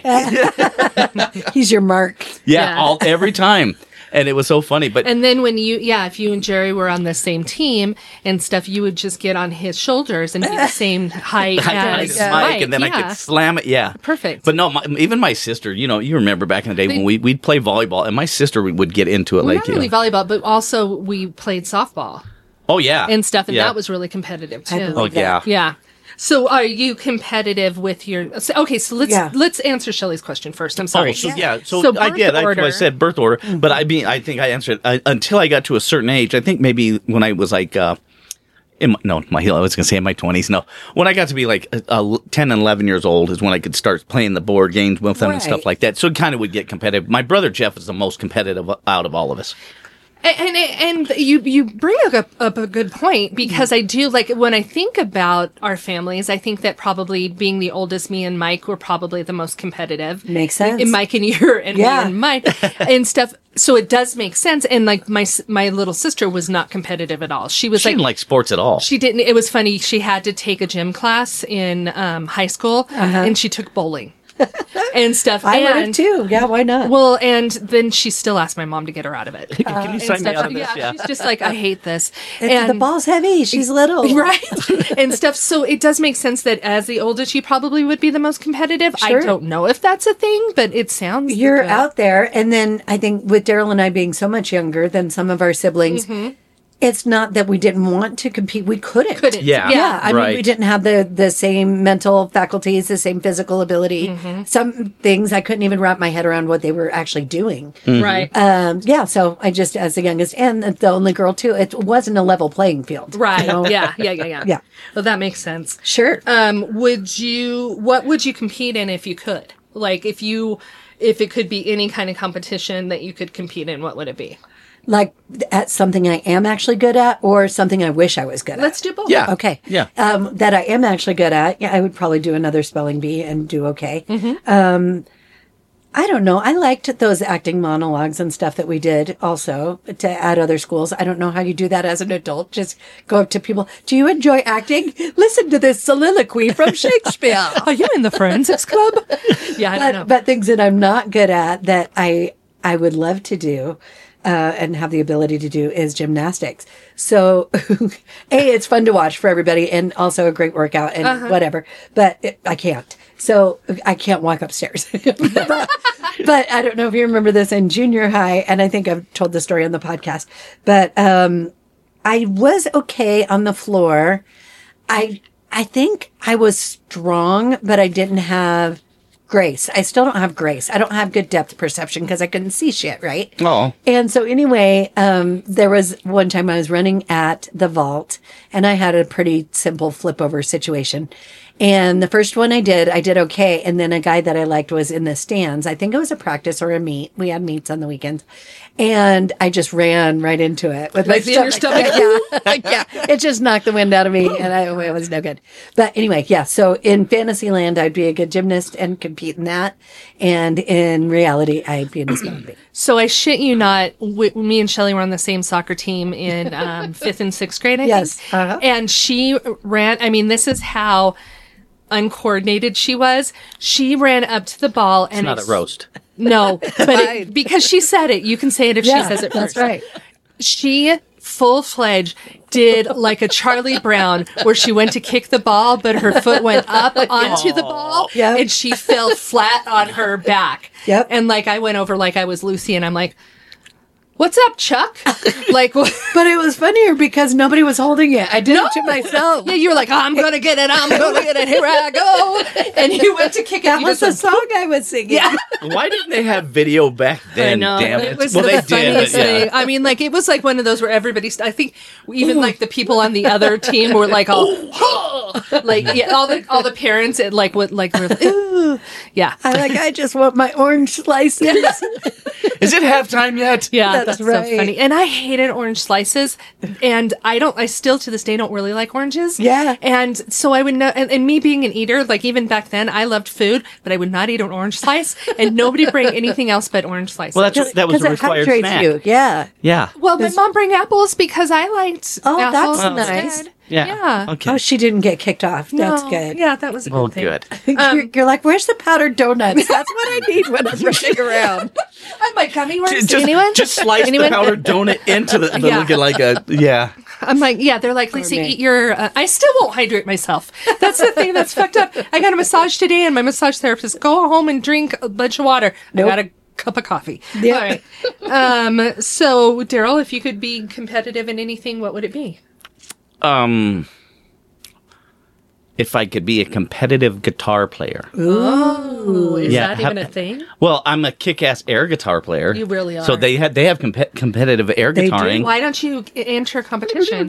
He's your mark. Yeah, Yeah. all every time. And it was so funny. But And then when you, yeah, if you and Jerry were on the same team and stuff, you would just get on his shoulders and be the same height I tried as to Mike. Mike, and then I yeah. could slam it. Yeah, Perfect. But no, my, even my sister. You know, you remember back in the day when we we'd play volleyball, and my sister would get into it Well, like, not you really know, volleyball, but also we played softball oh yeah, and stuff, and yeah. that was really competitive I too. believe oh yeah. Yeah. So are you competitive with your? So, okay, so let's Yeah. let's answer Shelley's question first. I'm sorry. Oh, so yeah, so, So I birth did. I, order. I said birth order, Mm-hmm. but I mean, I think I answered I, until I got to a certain age. I think maybe when I was like, uh, in my, no, my I was going to say in my twenties. No, when I got to be like uh, uh, ten and eleven years old is when I could start playing the board games with them and Right. stuff like that. So it kind of would get competitive. My brother Jeff is the most competitive out of all of us. And, and and you you bring up, up a good point because I do like when I think about our families, I think that probably being the oldest, me and Mike were probably the most competitive. Makes sense. And Mike and you and Yeah. me and Mike and stuff. So it does make sense. And like my s- my little sister was not competitive at all. She was She like didn't like sports at all. she didn't. It was funny. She had to take a gym class in um, high school, Uh-huh. and she took bowling. and stuff. I would have and, too. Yeah, why not? Well, and then she still asked my mom to get her out of it. Can you And sign me stuff. out of this? Yeah, Yeah. she's just like, I hate this. It's- the ball's heavy. She's little. Right. and stuff. So it does make sense that as the oldest, you probably would be the most competitive. Sure. I don't know if that's a thing, but it sounds You're good. out there. And then I think with Daryl and I being so much younger than some of our siblings, it's not that we didn't want to compete. We couldn't. Couldn't. Yeah. Yeah, I mean, Right. we didn't have the the same mental faculties, the same physical ability. Some things I couldn't even wrap my head around what they were actually doing. Right. Um, yeah, so I just, as the youngest and the only girl too, it wasn't a level playing field. Right. you know? Yeah. Yeah. Yeah. Yeah. Yeah. Well, that makes sense. Sure. Um, would you, what would you compete in if you could? Like if you, if it could be any kind of competition that you could compete in, what would it be? Like at something I am actually good at, or something I wish I was good Let's at. do both. Yeah. Okay. Yeah. Um, that I am actually good at. Yeah, I would probably do another spelling bee and do okay. Um, I don't know. I liked those acting monologues and stuff that we did also to at other schools. I don't know how you do that as an adult. Just go up to people. Do you enjoy acting? Listen to this soliloquy from Shakespeare. Are you in the forensics club? Yeah. I don't know. but, but things that I'm not good at that I I would love to do uh, and have the ability to do is gymnastics. So, A, it's fun to watch for everybody and also a great workout and whatever, but it, I can't. So I can't walk upstairs. but, but I don't know if you remember this in junior high, and I think I've told the story on the podcast, but um, I was okay on the floor. I I think I was strong, but I didn't have grace. I still don't have grace. I don't have good depth perception because I couldn't see shit, right? Oh. And so anyway, um, there was one time I was running at the vault and I had a pretty simple flip over situation. And the first one I did, I did okay. And then a guy that I liked was in the stands. I think it was a practice or a meet. We had meets on the weekends. And I just ran right into it with Like my in your stomach. yeah. yeah. It just knocked the wind out of me and I, it was no good. But anyway, yeah. So in Fantasyland, I'd be a good gymnast and compete in that. And in reality, I'd be in a spelling bee. So I shit you not, w- me and Shelly were on the same soccer team in um, fifth and sixth grade, I Yes. think. Uh-huh. And she ran, I mean, this is how uncoordinated she was. She ran up to the ball and Not a it's- roast. No, but it, because she said it, you can say it if Yeah, she says it that's first. right. She full fledged did like a Charlie Brown where she went to kick the ball, but her foot went up onto the ball Yep. and she fell flat on her back. Yep. And like I went over like I was Lucy and I'm like, what's up, Chuck? Like, what? But it was funnier because nobody was holding it. I did it to myself. Yeah, you were like, I'm gonna get it, I'm gonna get it, here I go. And you went to kick it. That you was just the went, song I was singing. Yeah. Why didn't they have video back then? I know. Damn it! was well, the they did. funniest But yeah. thing. I mean, like, it was like one of those where everybody, st- I think even like the people on the other team were like, all, like, yeah, all the, all the parents, it like, what, like, were like, ooh. Yeah. I like, I just want my orange slices. Is it halftime yet? Yeah, That's that's, right. so funny. And I hated orange slices, and I don't. I still to this day don't really like oranges. Yeah. And so I would know. And, and me being an eater, like even back then, I loved food, but I would not eat an orange slice, and nobody bring anything else but orange slices. Well, that's that was a Because it required hydrates snack. you. Yeah. Yeah. well, my mom bring apples because I liked. Oh, apples that's instead. nice. Yeah. Yeah. Okay. Oh, she didn't get kicked off. That's No, good. Yeah, that was a good well, thing. good. you're, you're like, where's the powdered donuts? That's what I need when I'm rushing around. I'm like gummy worms. Just, anyone? just slice Anyone? the powdered donut into the, the Yeah. looking like a yeah. I'm like, yeah, they're like, Lisa, me. eat your. Uh, I still won't hydrate myself. That's the thing that's fucked up. I got a massage today, and my massage therapist, go home and drink a bunch of water. Nope. I got a cup of coffee. Yeah. All right. Um. So, Daryl, if you could be competitive in anything, what would it be? Um, if I could be a competitive guitar player. Ooh, is Yeah, that ha- even a thing? Well, I'm a kick-ass air guitar player. You really So are. they had they have compe- competitive air They do. guitaring. Why don't you enter a competition?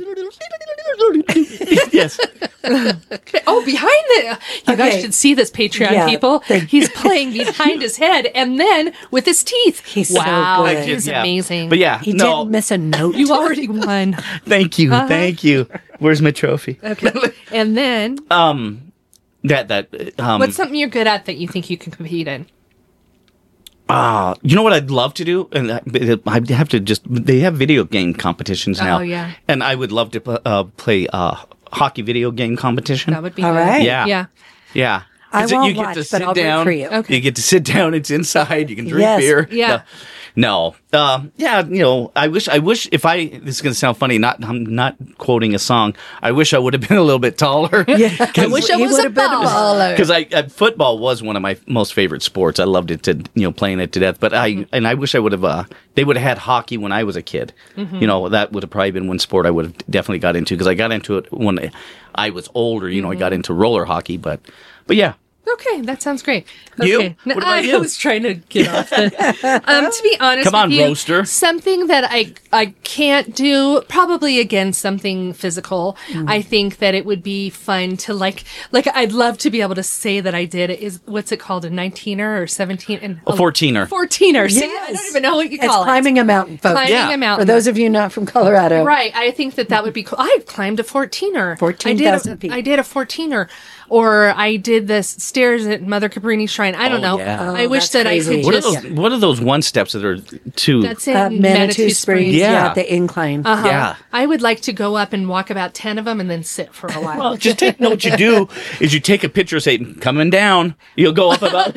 Yes. Oh, behind the. You guys Okay. should see this Patreon, Yeah. people. He's playing behind his head and then with his teeth. He's so wow, good. he's Yeah. amazing. But yeah, He no. didn't miss a note. You already won. Thank you, thank you. Where's my trophy? Okay. And then, Um, that that um. what's something you're good at that you think you can compete in? Ah, you know what I'd love to do, and I- I'd have to just. They have video game competitions now. Oh, yeah. And I would love to uh, play uh hockey video game competition. That would be All good. right. Yeah. Yeah. Yeah. I 'Cause won't you get watch, to but sit I'll root down. for you. Okay. You get to sit down. It's inside. You can drink Yes. beer. Yeah. No, no. Uh, yeah. You know, I wish. I wish if I. This is going to sound funny. Not. I'm not quoting a song. I wish I would have been a little bit taller. Yeah. I wish I He was would a have been a baller. baller. Because I, I football was one of my most favorite sports. I loved it to you know playing it to death. But I Mm-hmm. and I wish I would have. Uh, they would have had hockey when I was a kid. Mm-hmm. You know that would have probably been one sport I would have definitely got into because I got into it when I was older. You know, I got into roller hockey. But but yeah. Okay, that sounds great. You? Okay. What about I you? was trying to get off the. Um, to be honest, Come on, with you, roaster. Something that I I can't do. Probably again something physical. Mm. I think that it would be fun to like like I'd love to be able to say that I did. Is what's it called? A nineteener or seventeen? And A fourteener. Fourteener. See, I Yes. don't even know what you It's call it. climbing a mountain, folks. Climbing Yeah. a mountain. For those of you not from Colorado. Right. I think that that would be cool. I climbed a fourteener. fourteen I did a- thousand feet. I did a fourteener. Or I did the stairs at Mother Cabrini Shrine. I don't Oh, know. yeah. I Oh, wish that's that crazy. I could What are just. those? What are those one steps that are two? That's in Uh, Manitou, Springs. Yeah. Yeah. the incline. Uh-huh. Yeah. I would like to go up and walk about ten of them and then sit for a while. Well, just take. No, what you do is you take a picture, say coming down. You'll go up about.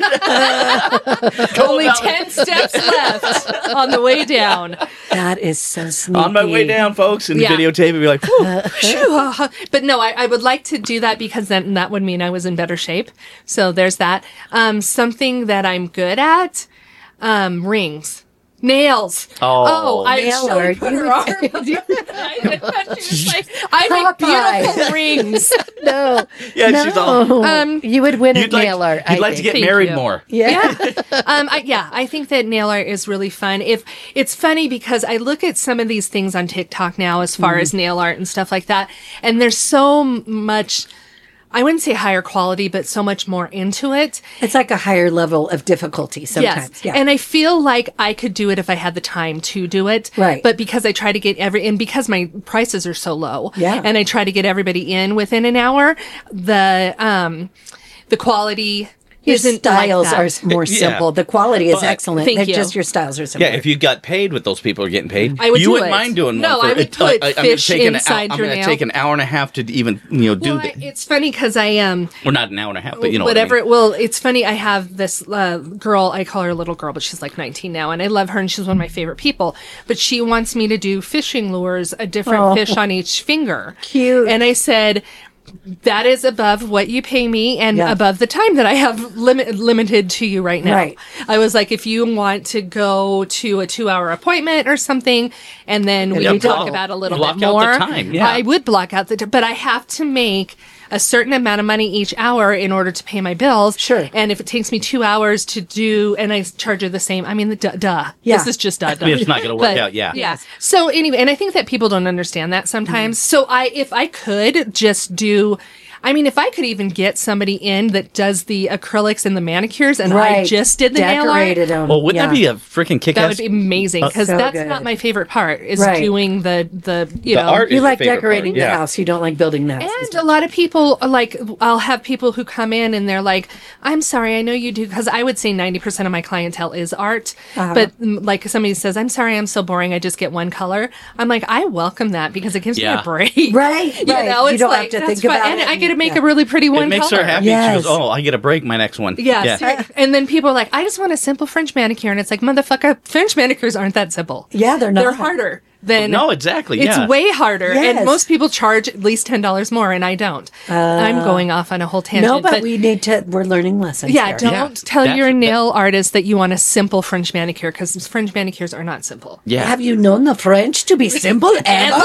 Only ten steps left on the way down. That is so sneaky. On my way down, folks, and Yeah. videotape and be like, Whew. Phew. But no, I, I would like to do that because then that would mean I was in better shape. So there's that. Um, something that I'm good at, um, rings. Nails. Oh, I nail showed art. her You- arm the other night, and she was like, I make Popeye. beautiful rings. No. Yeah, no. she's all- Um, you would win at you'd like, nail art. you'd I like to think. get Thank married you. more. Yeah. um, I, yeah, I think that nail art is really fun. If it's funny because I look at some of these things on TikTok now, as far Mm-hmm. as nail art and stuff like that, and there's so much. I wouldn't say higher quality, but so much more into it. It's like a higher level of difficulty sometimes. Yes. Yeah. And I feel like I could do it if I had the time to do it. Right. But because I try to get every, and because my prices are so low. Yeah. And I try to get everybody in within an hour, the, um, the quality your isn't styles like that. are more Yeah. simple. The quality is But- excellent. Thank They're you. just your styles are simple. Yeah, if you got paid what those people are getting paid, I would you do wouldn't it. mind doing No, one. I would it- put I'm gonna fish take an inside hour, your I'm nail. gonna take an hour and a half to even you know do Well, the. I- it's funny because I um Well, not an hour and a half, but you know whatever. What I mean. Well, it's funny. I have this uh, girl. I call her a little girl, but she's like nineteen now, and I love her, and she's one of my favorite people. But she wants me to do fishing lures, a different Oh. fish on each finger. Cute. And I said, that is above what you pay me and Yeah. above the time that I have limit, limited to you right now. Right. I was like, if you want to go to a two hour appointment or something, and then we Yeah, talk block- about a little block bit out the more, time, yeah. I would block out the time, but I have to make a certain amount of money each hour in order to pay my bills. Sure. And if it takes me two hours to do, and I charge her the same, I mean, the duh, duh. Yeah. This is just duh, duh. I mean, it's not gonna work out, yeah. Yeah. So anyway, and I think that people don't understand that sometimes. Mm-hmm. So I, if I could just do, I mean, if I could even get somebody in that does the acrylics and the manicures, and I Right. just did the nail art, Decorated them. Well, wouldn't yeah. that be a freaking kick that ass? would be amazing because so that's good. not my favorite part. Is Right. doing the the you The know art is You your like favorite decorating part, yeah. the house. You don't like building the house. And a lot of people are like, I'll have people who come in and they're like, I'm sorry, I know you do, because I would say ninety percent of my clientele is art. Uh-huh. But mm, like somebody says, I'm sorry, I'm so boring, I just get one color. I'm like, I welcome that because it gives me Yeah. a break. Right, You right. know, You it's don't have like, to that's think fine. about and it I get to and- make yeah. a really pretty one It makes color. her happy. Yes. She goes, "Oh, I get a break my next one." Yeah, yeah. ser- and then people are like, I just want a simple French manicure. And it's like, motherfucker, French manicures aren't that simple. Yeah, they're not. They're harder than. No, exactly. It's yeah. way harder. Yes. And most people charge at least ten dollars more, and I don't. I'm going off on a whole tangent. no, but, we need to. We're learning lessons. Yeah, here. don't Yeah, tell that's- your that- nail artist that you want a simple French manicure because French manicures are not simple. Yeah. Have you known the French to be simple ever?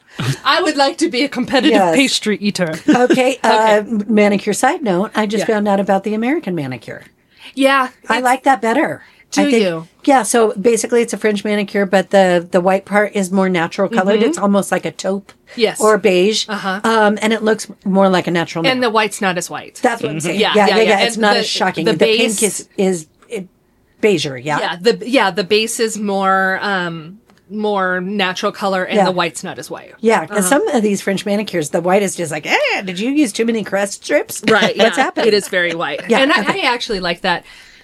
I would like to be a competitive Yes. pastry eater. Okay, uh, manicure side note. I just Yeah. found out about the American manicure. Yeah, I it's- like that better. Do I think- you? Yeah. So basically, it's a French manicure, but the the white part is more natural colored. It's almost like a taupe, Mm-hmm. Yes. or beige. Uh-huh. Um, and it looks more like a natural. and nail. the white's not as white. That's what I'm saying. Yeah, Yeah, yeah, yeah, yeah. It's And not the- as shocking. the The, base- pink is is it, beiger. Yeah. yeah, the yeah the base is more um more natural color, and Yeah. the white's not as white. Yeah, because some of these French manicures, the white is just like, eh, did you use too many crest strips? Right. What's yeah. happening? It is very white. Yeah, And I, okay. I actually like that.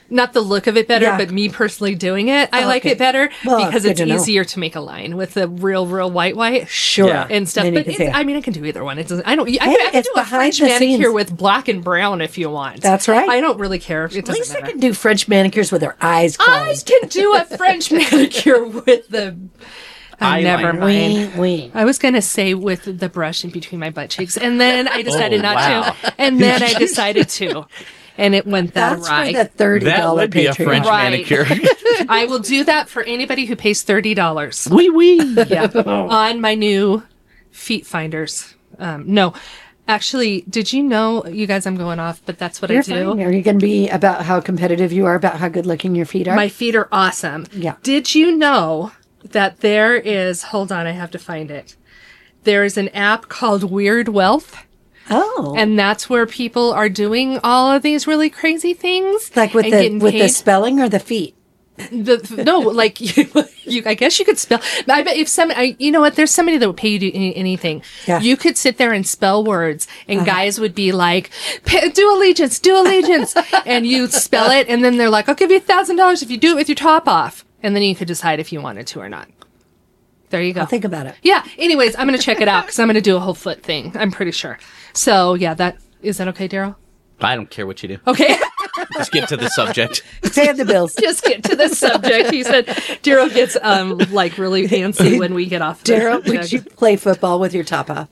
Not the look of it better, Yeah. but me personally doing it, I Oh, like okay. it better Well, because good it's to know. easier to make a line with the real, real white, white. Sure. Yeah. And stuff, Then you but can it's, see it. I mean, I can do either one. It doesn't. I don't. I, Hey, can, I can it's do a behind French the manicure scenes. with black and brown if you want. That's right. I don't really care. It At doesn't least they matter. can do French manicures with their eyes I closed. can do a French manicure with the. Uh, Eyeliner. never mind. Wee, wee. I was gonna say with the brush in between my butt cheeks, and then I decided Oh, not wow. to, and then I decided to, and it went that That's awry. for the thirty That dollar would be a Patreon. French Right. manicure. I will do that for anybody who pays thirty dollars. Wee wee. Yeah, on my new feet finders. Um, no, actually, did you know, you guys? I'm going off, but that's what You're I do. fine. Are you going to be about how competitive you are, about how good looking your feet are? My feet are awesome. Yeah. Did you know that there is? Hold on, I have to find it. There is an app called Weird Wealth. oh, And that's where people are doing all of these really crazy things. like with and the getting with the paid. spelling or the feet? The, no, like you, you, I guess you could spell. I bet if some, I, you know what? There's somebody that would pay you to do any, anything. Yeah. You could sit there and spell words, and guys would be like, "Pa- "Do allegiance, do allegiance," and you spell it, and then they're like, "I'll give you a thousand dollars if you do it with your top off," and then you could decide if you wanted to or not. There you go. I'll think about it. Yeah. Anyways, I'm gonna check it out because I'm gonna do a whole foot thing. I'm pretty sure. So yeah, that is that okay, Daryl? I don't care what you do. Okay. Just get to the subject. Pay the bills. Just get to the subject. He said, Daryl gets um like really fancy when we get off. the Daryl, would subject. you play football with your top off?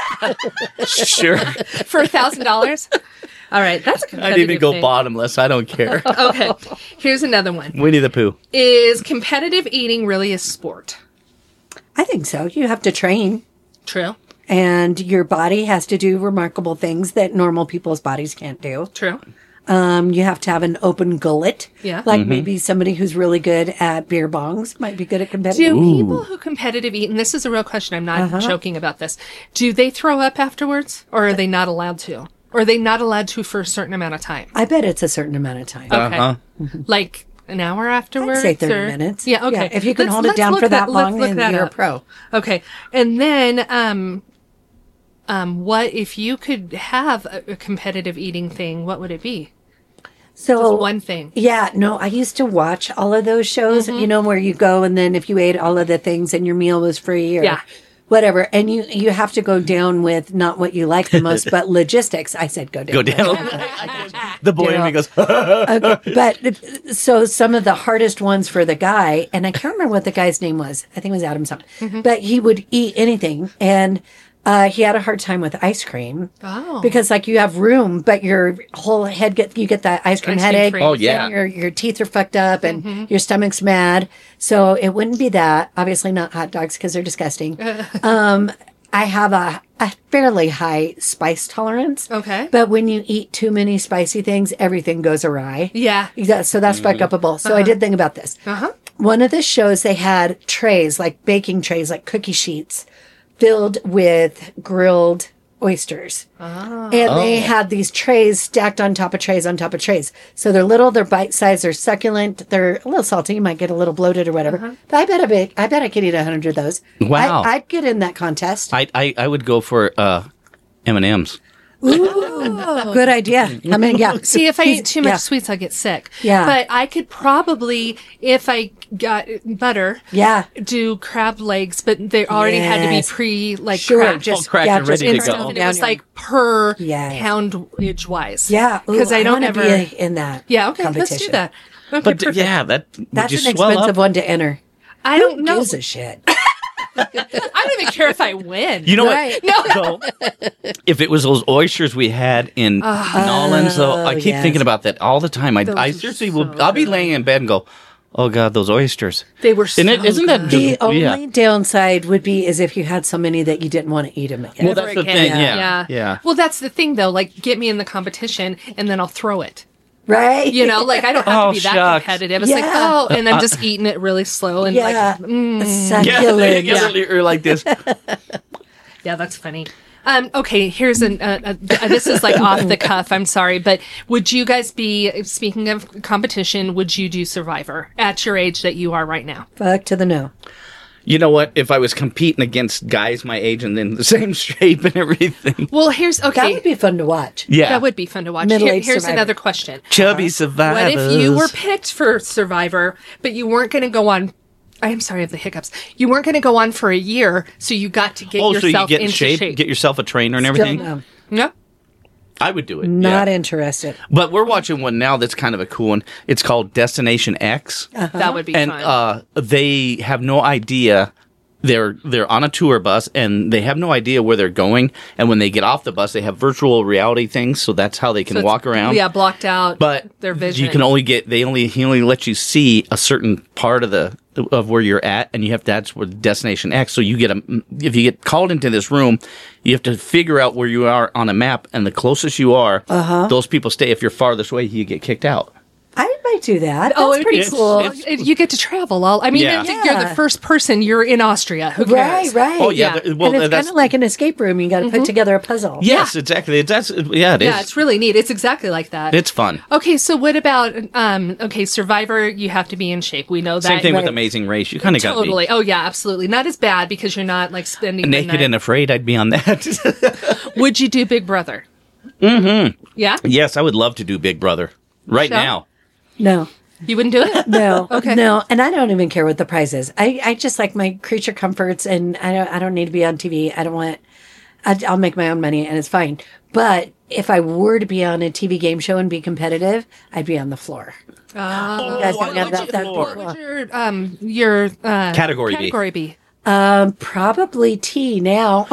Sure. For a thousand dollars? All right, that's a I'd competitive even go thing. bottomless. I don't care. Okay, here's another one. Winnie the Pooh. Is competitive eating really a sport? I think so. You have to train, True. and your body has to do remarkable things that normal people's bodies can't do. True. Um, you have to have an open gullet. Yeah. Like maybe somebody who's really good at beer bongs might be good at competitive. Do people who competitive eat, and this is a real question, I'm not Uh-huh. joking about this, do they throw up afterwards, or are they not allowed to? Or are they not allowed to for a certain amount of time? I bet it's a certain amount of time. Okay. Uh-huh. Like an hour afterwards? I'd say thirty or- minutes. Yeah, okay. if you can Let's- hold it let's down look for that, let's long, look then that you're up. a pro. Okay. And then, um, um, what if you could have a, a competitive eating thing? What would it be? So Just one thing. Yeah, no, I used to watch all of those shows, Mm-hmm. you know, where you go and then if you ate all of the things and your meal was free or Yeah. whatever, and you you have to go down with not what you like the most, but logistics. I said go down. Go down. The boy in me goes, But so some of the hardest ones for the guy, and I can't remember what the guy's name was. I think it was Adam something. Mm-hmm. But he would eat anything, and uh, he had a hard time with ice cream. Oh. Because like you have room, but your whole head get you get that ice cream Ice cream headache. freeze. Oh, yeah. and your your teeth are fucked up, and Mm-hmm. your stomach's mad. So it wouldn't be that. Obviously not hot dogs because they're disgusting. um, I have a, a fairly high spice tolerance. Okay. But when you eat too many spicy things, everything goes awry. Yeah. Yeah, so that's fuck upable. So I did think about this. Uh-huh. One of the shows they had trays, like baking trays, like cookie sheets, filled with grilled oysters. Oh. And they had these trays stacked on top of trays on top of trays. So they're little, they're bite sized, they're succulent, they're a little salty. You might get a little bloated or whatever. Uh-huh. But I bet I bet I bet I could eat a hundred of those. Wow. I, I'd get in that contest. I, I, I would go for uh, M and M's. Good idea. I mean, yeah. See, if I He's- eat too much yeah. sweets, I'll get sick. Yeah. But I could probably, if I got butter, Yeah. do crab legs, but they already had to be Yes. pre, like, Sure, cracked. just Oh, cracked yeah, and just ready to and go. stuff, and it down was your- like per Yes. poundage wise. Yeah, because I don't wanna ever. be in that. Yeah, okay, let's do competition. that. Okay, But perfect. yeah, that would That's just an swell expensive up. one to enter. I don't know. Gives a shit. I don't even care if I win. You know Right. what? No. If it was those oysters we had in Nolans, though, I keep yes. thinking about that all the time. I, Those I are seriously so will. I'll be laying in bed and go, "Oh God, those oysters." They were so And it, isn't that good. The just only yeah? downside would be is if you had so many that you didn't want to eat them again. Well, that's Never the again. thing. Yeah, yeah, yeah. Well, that's the thing, though. Like, get me in the competition, and then I'll throw it. right? You know, like I don't have Oh, to be that shucks. competitive. It's like, Yeah. oh, and I'm just eating it really slow and yeah, like, mm, Yeah, succulent. yeah, you're like this. yeah, that's funny. Um, okay, here's an. Uh, uh, th- this is like off the cuff. I'm sorry, but would you guys be speaking of competition? Would you do Survivor at your age that you are right now? Fuck to the no. You know what? If I was competing against guys my age and in the same shape and everything. Well, here's That okay. would be fun to watch. Yeah. That would be fun to watch. Here, Middle-aged here's Survivor. another question. Chubby survivors. What if you were picked for Survivor, but you weren't going to go on? I am sorry of the hiccups. You weren't going to go on for a year, so you got to get Oh, so yourself you get in into shape, shape. get yourself a trainer and Still everything? no. no. I would do it. Not yeah. interested. But we're watching one now that's kind of a cool one. It's called Destination X. That would be and fun. uh, they have no idea. They're they're on a tour bus and they have no idea where they're going. And when they get off the bus, they have virtual reality things, so that's how they can So it's- walk around. Yeah, blocked out. But their vision. you can only get they only he only lets you see a certain part of the of where you're at, and you have that's where Destination X. So you get a if you get called into this room, you have to figure out where you are on a map, and the closest you are, uh-huh. those people stay. If you're farthest away, you get kicked out. I might do that. That's Oh, it'd pretty be It's- cool. it's- It- you get to travel. All I mean, Yeah. I think you're Yeah. the first person. You're in Austria. Who cares? Right, right. Oh yeah, Yeah. th- well and it's that's kind of like an escape room. You got to put together a puzzle. yes, exactly. That's yeah, it is. Yeah, it's really neat. It's exactly like that. It's fun. Okay, so what about um okay, Survivor, you have to be in shape. We know that. Same thing with right. Amazing Race. You kind of got to Totally. be Oh yeah, absolutely. Not as bad because you're not like spending the naked night. and afraid. I'd be on that. Would you do Big Brother? Mm-hmm. Yeah? Yes, I would love to do Big Brother right Michelle? now. No, You wouldn't do it? no, Okay. no. And I don't even care what the prize is. I, I just like my creature comforts, and I don't I don't need to be on T V. I don't want. I, I'll make my own money, and it's fine. But if I were to be on a T V game show and be competitive, I'd be on the floor. Uh, You guys Oh, I don't have like that. the that floor. what would your um your uh Category B. category be? um, probably tea now.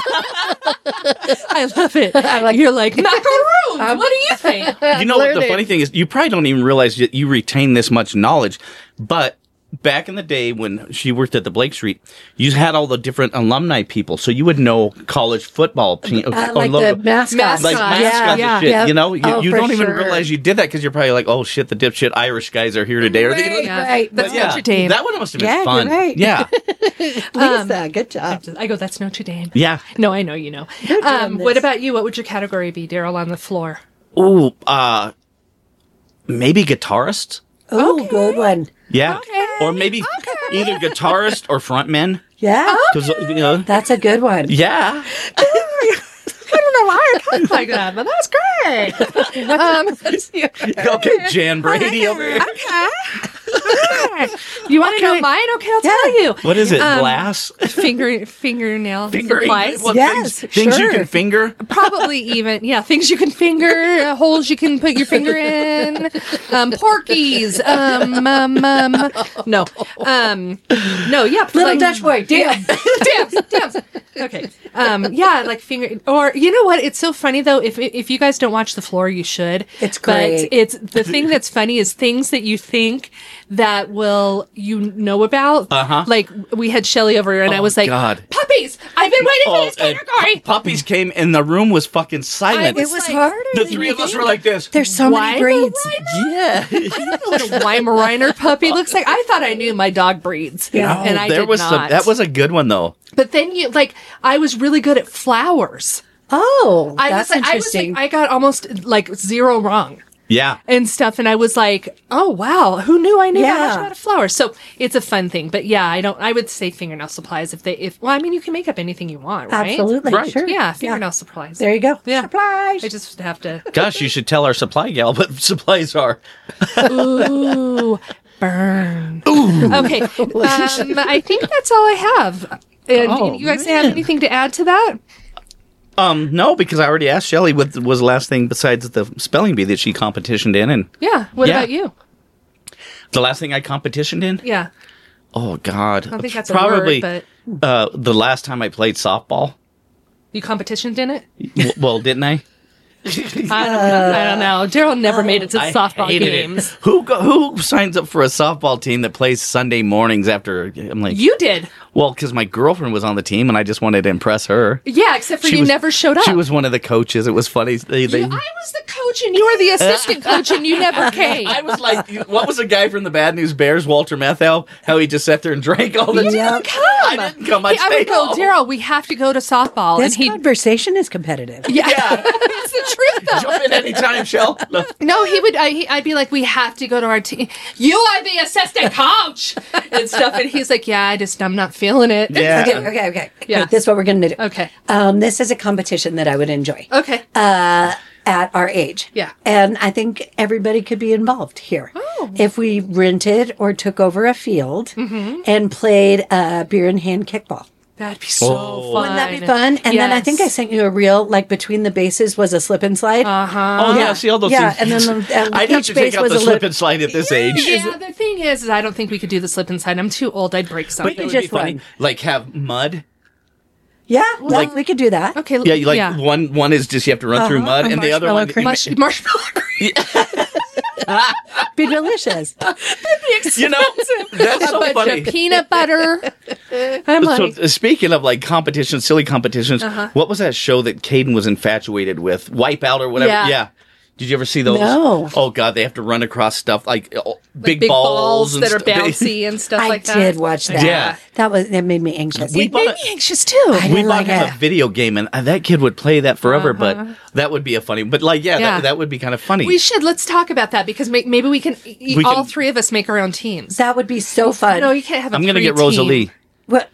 I love it. I like you're like macaroons. What do you think? You know what the learning. funny thing is? You probably don't even realize that you retain this much knowledge. But back in the day when she worked at the Blake Street, you had all the different alumni people, so you would know college football team, Uh, or like lo- the mascots. like Mascots. mascots Yeah, and shit. yeah. You know, you, Oh, you for don't even sure. realize you did that because you're probably like, oh shit, the dipshit Irish guys are here today. Or they- Right, Yeah. right. That's But yeah, Notre Dame. that one must have been Yeah, you're fun. right. Yeah, Lisa, good job. I go, that's Notre Dame. yeah. No, I know you know. doing Um, what this. about you? What would your category be, Daryl, on the floor? Ooh, uh, maybe guitarist. Oh, good one. Yeah, Okay. or maybe either guitarist or frontman. Yeah, Because you know, that's a good one. yeah. I don't know why I talk like that, but that's great. um, Okay, Jan Brady over here. you want to know mine? Okay, I'll tell you. What is it? Um, Glass? Finger fingernail Fingering? supplies. What, Yes, things, things you sure. can finger? Probably even yeah, things you can finger, uh, holes you can put your finger in, um, porkies. Um, um, um, no, um, no, yeah, Little like- Dutch boy, damn. dance, dance. Okay. Um, yeah, like finger, or you know what? It's so funny though. If if you guys don't watch The Floor, you should. It's great. But it's the thing that's funny is things that you think that will you know about. Uh-huh. Like we had Shelly over, and I Oh, was like, God. puppies. I've been waiting for this and category. pu- puppies came and the room was fucking silent. I It was like, harder. the than three you of us think. were like this. There's so many breeds. yeah. I don't know what a Weimaraner puppy looks like. I thought I knew my dog breeds. Yeah. And I there did was not. some, that was a good one though. But then you like I was really good at flowers. Oh, I that's was like, I was interesting. like I got almost like zero wrong. Yeah. And stuff, and I was like, "Oh wow, who knew I knew that Yeah. much about a flower?" So it's a fun thing, but yeah, I don't. I would say fingernail supplies if they, if well, I mean, you can make up anything you want, right? Absolutely, Right. sure. Yeah, fingernail supplies. There you go. Yeah. Supplies. I just have to. Gosh, you should tell our supply gal what supplies are. Ooh, burn. Ooh. Okay, um, I think that's all I have. And Oh, you guys man. have anything to add to that? Um, no, because I already asked Shelly what was the last thing besides the spelling bee that she competitioned in, and Yeah. What Yeah. about you? the last thing I competitioned in. Yeah. Oh God, I don't think that's probably a word, but uh, the last time I played softball. you competitioned in it? W- well, didn't I? I don't know. I don't know. Daryl never made it to I softball hated it. games. Who go, who signs up for a softball team that plays Sunday mornings after? I'm like, You did. well, because my girlfriend was on the team and I just wanted to impress her. Yeah, except for She you was- never showed up. She was one of the coaches. It was funny. They, they, You- I was the coach and you were the assistant coach and you never came. I was like, what was the guy from the Bad News Bears, Walter Matthau? How he just sat there and drank all the time. Yeah. Come. I didn't come. I Hey, I would stayed go, home. Daryl, we have to go to softball. This and he conversation is competitive. Yeah, it's the true though. Jump in anytime, Shell. No. No, he would. I, he, I'd be like, we have to go to our team. You are the assistant coach and stuff. And he's like, yeah, I just, I'm not feeling it. Yeah. Okay, okay, okay. Yeah. Okay, this is what we're going to do. Okay. Um, this is a competition that I would enjoy. Okay. Uh, at our age. Yeah. And I think everybody could be involved here. Oh. If we rented or took over a field and played uh, beer in hand kickball. That'd be so Oh. fun. Wouldn't that be fun? And then I think I sent you a reel, like between the bases was a slip and slide. Uh-huh. Oh, yeah. See all those Yeah, things. and then the- uh, I'd have each to take base out was the a slip lip- and slide at this age. Yeah, the thing is, is I don't think we could do the slip and slide. I'm too old. I'd break But something. it would just be funny. run. Like have mud. Yeah, like we could do that. Okay. Yeah, you like one one is just you have to run through mud, a and the other one marshmallow Mush, marshmallow cream. Be delicious. you know that's A so bunch funny. of peanut butter. I'm So like, uh, speaking of like competitions, silly competitions, what was that show that Caden was infatuated with? Wipeout or whatever. Yeah. Yeah. Did you ever see those? No. Oh God, they have to run across stuff like uh, big, big balls, balls and that are stu- bouncy and stuff I like that. did watch that. Yeah. That was that made me anxious. We It bought made a- me anxious too. I We didn't bought like him it. a video game, and uh, that kid would play that forever. But that would be a funny. But like, yeah, Yeah. That, that would be kind of funny. We should. Let's talk about that because may, maybe we can, e- We all can- three of us make our own teams. That would be so fun. No, you can't have a I'm gonna three get team. Rosalie. What?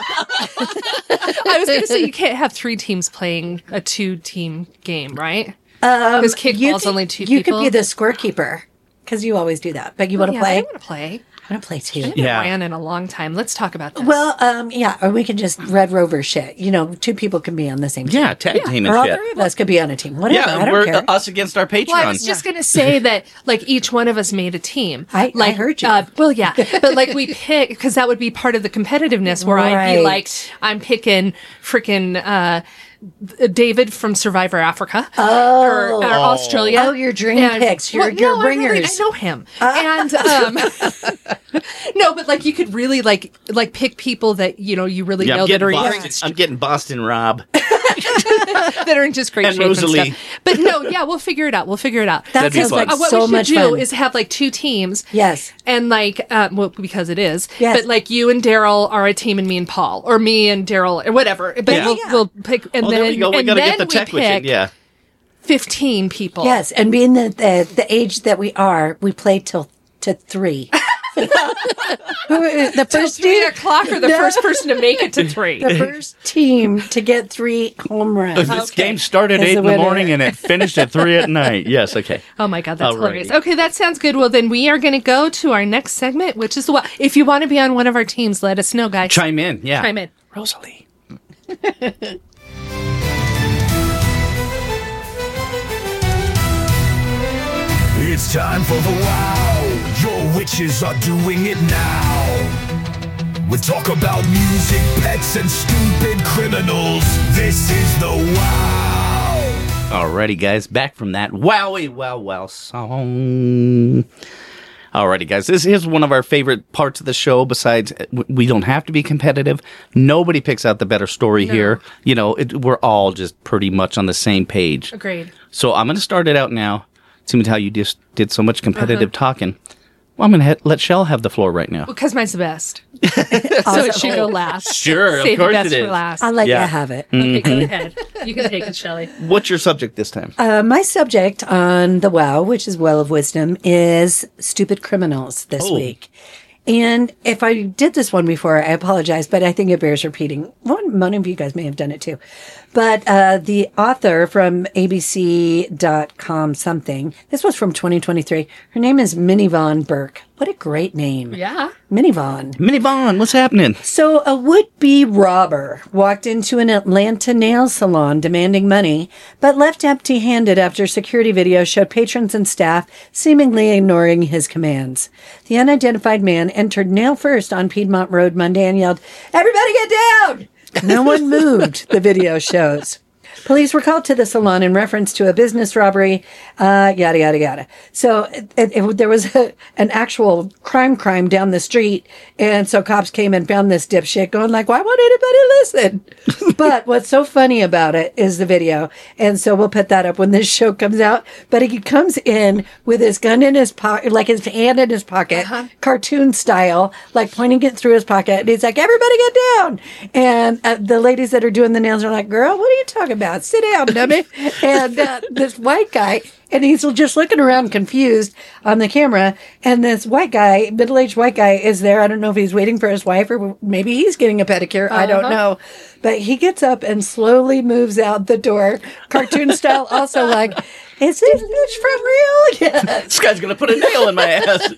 I was going to say you can't have three teams playing a two-team game, right? Because kickball's could, only two you people. could be the scorekeeper because you always do that. But you want to yeah, play? I want to play. I want to play too. I haven't Yeah. ran in a long time. Let's talk about this. Well, um, yeah, or we can just Red Rover shit. You know, two people can be on the same team. Yeah, tag team and Or all shit. three of us could be on a team. Whatever. I Yeah, don't we're care. uh, us against our Patreon. Well, I was just going to say that, like, each one of us made a team. I- I like, heard you. Uh, well, yeah, but like we pick because that would be part of the competitiveness where I'd be Right. like, I'm picking freaking uh, David from Survivor Africa or, or Australia. Oh, your dream And- picks, your- well, your no, I really- bringers. I know him, and um, no, but like you could really like like pick people that you know you really yeah, know I'm that are getting, in Boston, I'm getting Boston Rob. that are in just great And shape Rosalie. and stuff. But no, yeah, we'll figure it out. We'll figure it out. That That'd be sounds fun. like Uh, what so we should much do fun. is have like two teams. Yes. And like, uh, well, because it is. Yes. But like you and Daryl are a team and me and Paul, or me and Daryl, or whatever. But Yeah. we'll, Yeah. we'll pick, and Oh, then, there we go. We and got to then get the we tech with it. pick Yeah. fifteen people. Yes, and being the, the the age that we are, we play till to three. the Till first three team, o'clock or the No. first person to make it to three. the first team to get three home runs. This game started Is eight the in the winner. morning and it finished at three at night. Yes, okay. Oh my God, that's Alrighty. hilarious. Okay, that sounds good. Well, then we are going to go to our next segment, which is the what? If you want to be on one of our teams, let us know, guys. Chime in. Yeah. Chime in. Rosalie. It's time for the wow. Your witches are doing it now. We talk about music, pets, and stupid criminals. This is the wow. Alrighty, guys, back from that wowie wow wow song. Alrighty, guys, this is one of our favorite parts of the show. Besides, w- we don't have to be competitive. Nobody picks out the better story here. You know, it, we're all just pretty much on the same page. Agreed. So I'm going to start it out now. Seeing how you just did so much competitive Uh-huh. talking. Well, I'm going to let Shell have the floor right now. Because mine's the best. so it should go last. Sure, of Save course the best it for is. last. I'll let Yeah. you have it. Okay, go ahead. You can take it, Shelley. What's your subject this time? Uh, my subject on the WOW, which is Well of Wisdom, is stupid criminals this Oh. week. And if I did this one before, I apologize, but I think it bears repeating. One, one of you guys may have done it too. But uh, the author from A B C dot com something, this was from twenty twenty-three. Her name is Minnie Von Burke. What a great name. Yeah. Minnie Von. Minnie Vaughn, what's happening? So, a would-be robber walked into an Atlanta nail salon demanding money, but left empty-handed after security video showed patrons and staff seemingly ignoring his commands. The unidentified man entered nail first on Piedmont Road Monday and yelled, "Everybody get down!" No one moved, the video shows. Police were called to the salon in reference to a business robbery, uh, yada, yada, yada. So it, it, it- there was a, an actual crime crime down the street. And so cops came and found this dipshit going like, why won't anybody listen? But what's so funny about it is the video. And so we'll put that up when this show comes out. But he comes in with his gun in his pocket, like his hand in his pocket, cartoon style, like pointing it through his pocket. And he's like, everybody get down. And uh, the ladies that are doing the nails are like, girl, what are you talking about? Sit down, dummy. And uh, this white guy, and he's just looking around confused on the camera. And this white guy, middle-aged white guy, is there. I don't know if he's waiting for his wife or maybe he's getting a pedicure. Uh-huh. I don't know. But he gets up and slowly moves out the door, cartoon style, also like, is this bitch from real? Yes. This guy's going to put a nail in my ass.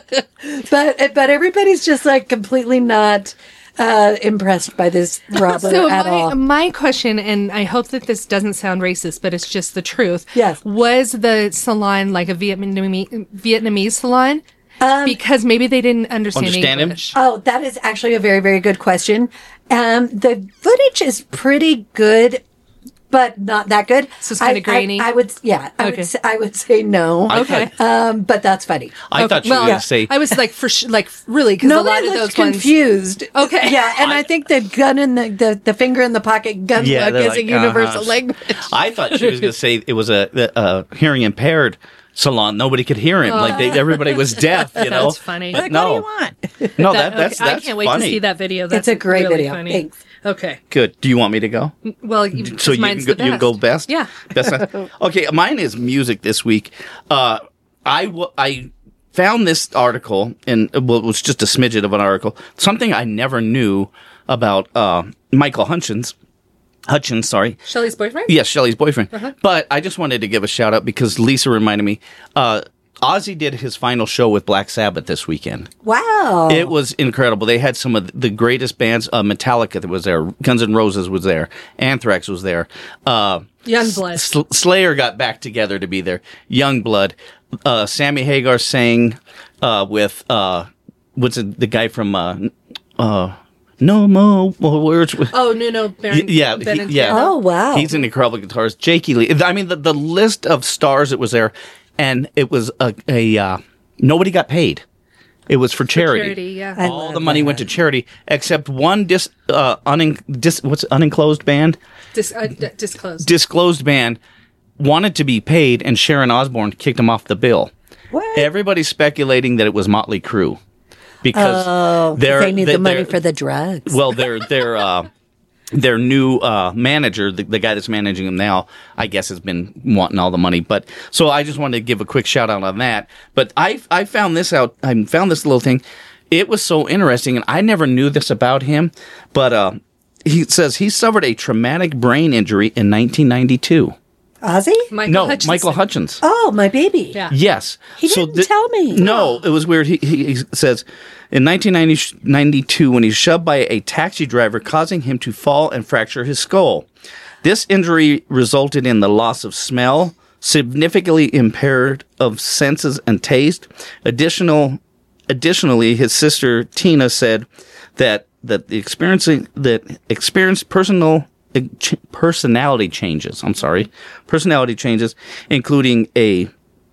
But but everybody's just like completely not uh, impressed by this robber So at my, all. my question, and I hope that this doesn't sound racist, but it's just the truth. Yes. Was the salon like a Vietnamese, Vietnamese salon? Um, because maybe they didn't understand, Understand him? English. Oh, that is actually a very, very good question. Um, the footage is pretty good, but not that good. So it's kinda I- grainy? I, I would, yeah, I Okay. would, say, I would say no. I Okay. thought, Um, but that's funny. I Okay, thought you well, were going to say, I was like, for sh- like, really, because a lot Nobody of looks those ones. confused. Okay. Yeah, and I, think the gun in the, the, the finger in the pocket gun Yeah, look they're is like, a universal uh-huh. language. I thought she was going to say it was a, a hearing impaired salon. Nobody could hear him. Like they, everybody was deaf, you know? That's funny. But Like, no, what do you want? no, That- that, that's, okay, that's I can't wait funny. to see that video. That's It's a great really video. Funny. Thanks. Okay. Good. Do you want me to go? Well, you, So you can mine's go, the you best. go best? Yeah. Best. Okay, mine is music this week. Uh, I, w- I found this article, and well, it was just a smidget of an article, something I never knew about uh, Michael Hutchins. Hutchins, sorry. Shelley's boyfriend? Yes, Shelley's boyfriend. Uh-huh. But I just wanted to give a shout out because Lisa reminded me. Uh, Ozzy did his final show with Black Sabbath this weekend. Wow. It was incredible. They had some of the greatest bands. Uh, Metallica that was there. Guns N' Roses was there. Anthrax was there. Uh, Youngblood. Sl- Slayer got back together to be there. Youngblood. Uh, Sammy Hagar sang uh, with uh, what's it, the guy from uh, uh, No More Words. With, Oh, Nuno Baron, Y- yeah, Ben he- and yeah. Tierra. Oh, wow. He's an incredible guitarist. Jakey Lee. I mean, the, the list of stars that was there, and it was a, a uh, nobody got paid. It was for charity. Charity, yeah. I All love the money that. went to charity, except one dis, uh, unen, dis what's it, unenclosed band, Dis- uh, d- disclosed. disclosed band wanted to be paid, and Sharon Osbourne kicked him off the bill. What? Everybody's speculating that it was Motley Crue because Oh, 'cause they're they need the money they're- for the drugs. well, their their uh, their new uh, manager, the, the guy that's managing them now, I guess has been wanting all the money. But so I just wanted to give a quick shout out on that. But I I found this out. I found this little thing. It was so interesting, and I never knew this about him. But uh, he says he suffered a traumatic brain injury in nineteen ninety-two. Ozzy? Michael No, Hutchinson. Michael Hutchins. Oh, my baby. Yeah. Yes. He didn't tell me. No, it was weird. He, he, he says in nineteen ninety-two, when he was shoved by a taxi driver, causing him to fall and fracture his skull. This injury resulted in the loss of smell, significantly impaired of senses and taste. Additional, additionally, his sister Tina said that that the experiencing that experienced personal ch- personality changes. I'm sorry, personality changes, including a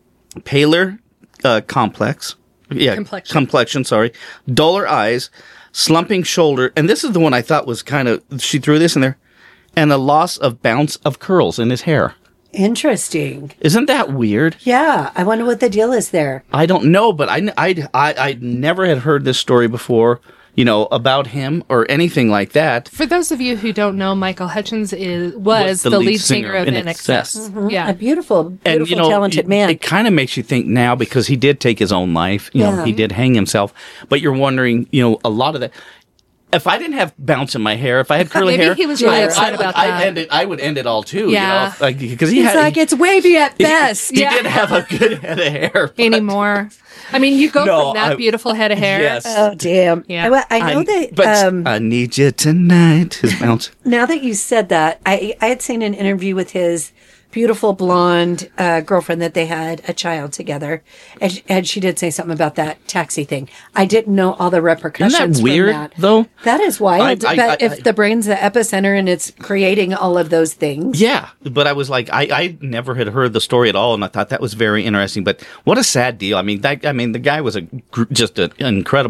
paler uh, complex, yeah, Complexion. complexion. Sorry, duller eyes, slumping shoulder, and this is the one I thought was kind of. She threw this in there, and a loss of bounce of curls in his hair. Interesting. Isn't that weird? Yeah. I wonder what the deal is there. I don't know, but I, I, I, I never had heard this story before, you know, about him or anything like that. For those of you who don't know, Michael Hutchins is was the, lead, singer, of in In Excess. Excess. Yeah. A beautiful, beautiful, And, you know, talented it, man. It kind of makes you think now because he did take his own life. You know, Yeah. he did hang himself. But you're wondering, you know, a lot of that. If I didn't have bounce in my hair, if I had curly Maybe hair, he was really I, upset I would, about I'd that. end it, I would end it all too. Yeah. You know, like because he He's had, like, it's wavy at best. he Yeah. did have a good head of hair but- Anymore. I mean, you go No, from that I- beautiful head of hair. Yes. Oh, damn. Yeah. I, well, I know I- that. but um, I need you tonight. His bounce. now that you said that, I, I had seen an interview with his beautiful blonde uh, girlfriend that they had a child together. And, sh- and she did say something about that taxi thing. I didn't know all the repercussions from weird, that. though? That is wild. I- I- but I- if I- the brain's the epicenter and it's creating all of those things. Yeah, but I was like, I, I never had heard the story at all, and I thought that was very interesting. But what a sad deal. I mean, that I mean, the guy was a gr- just an incredible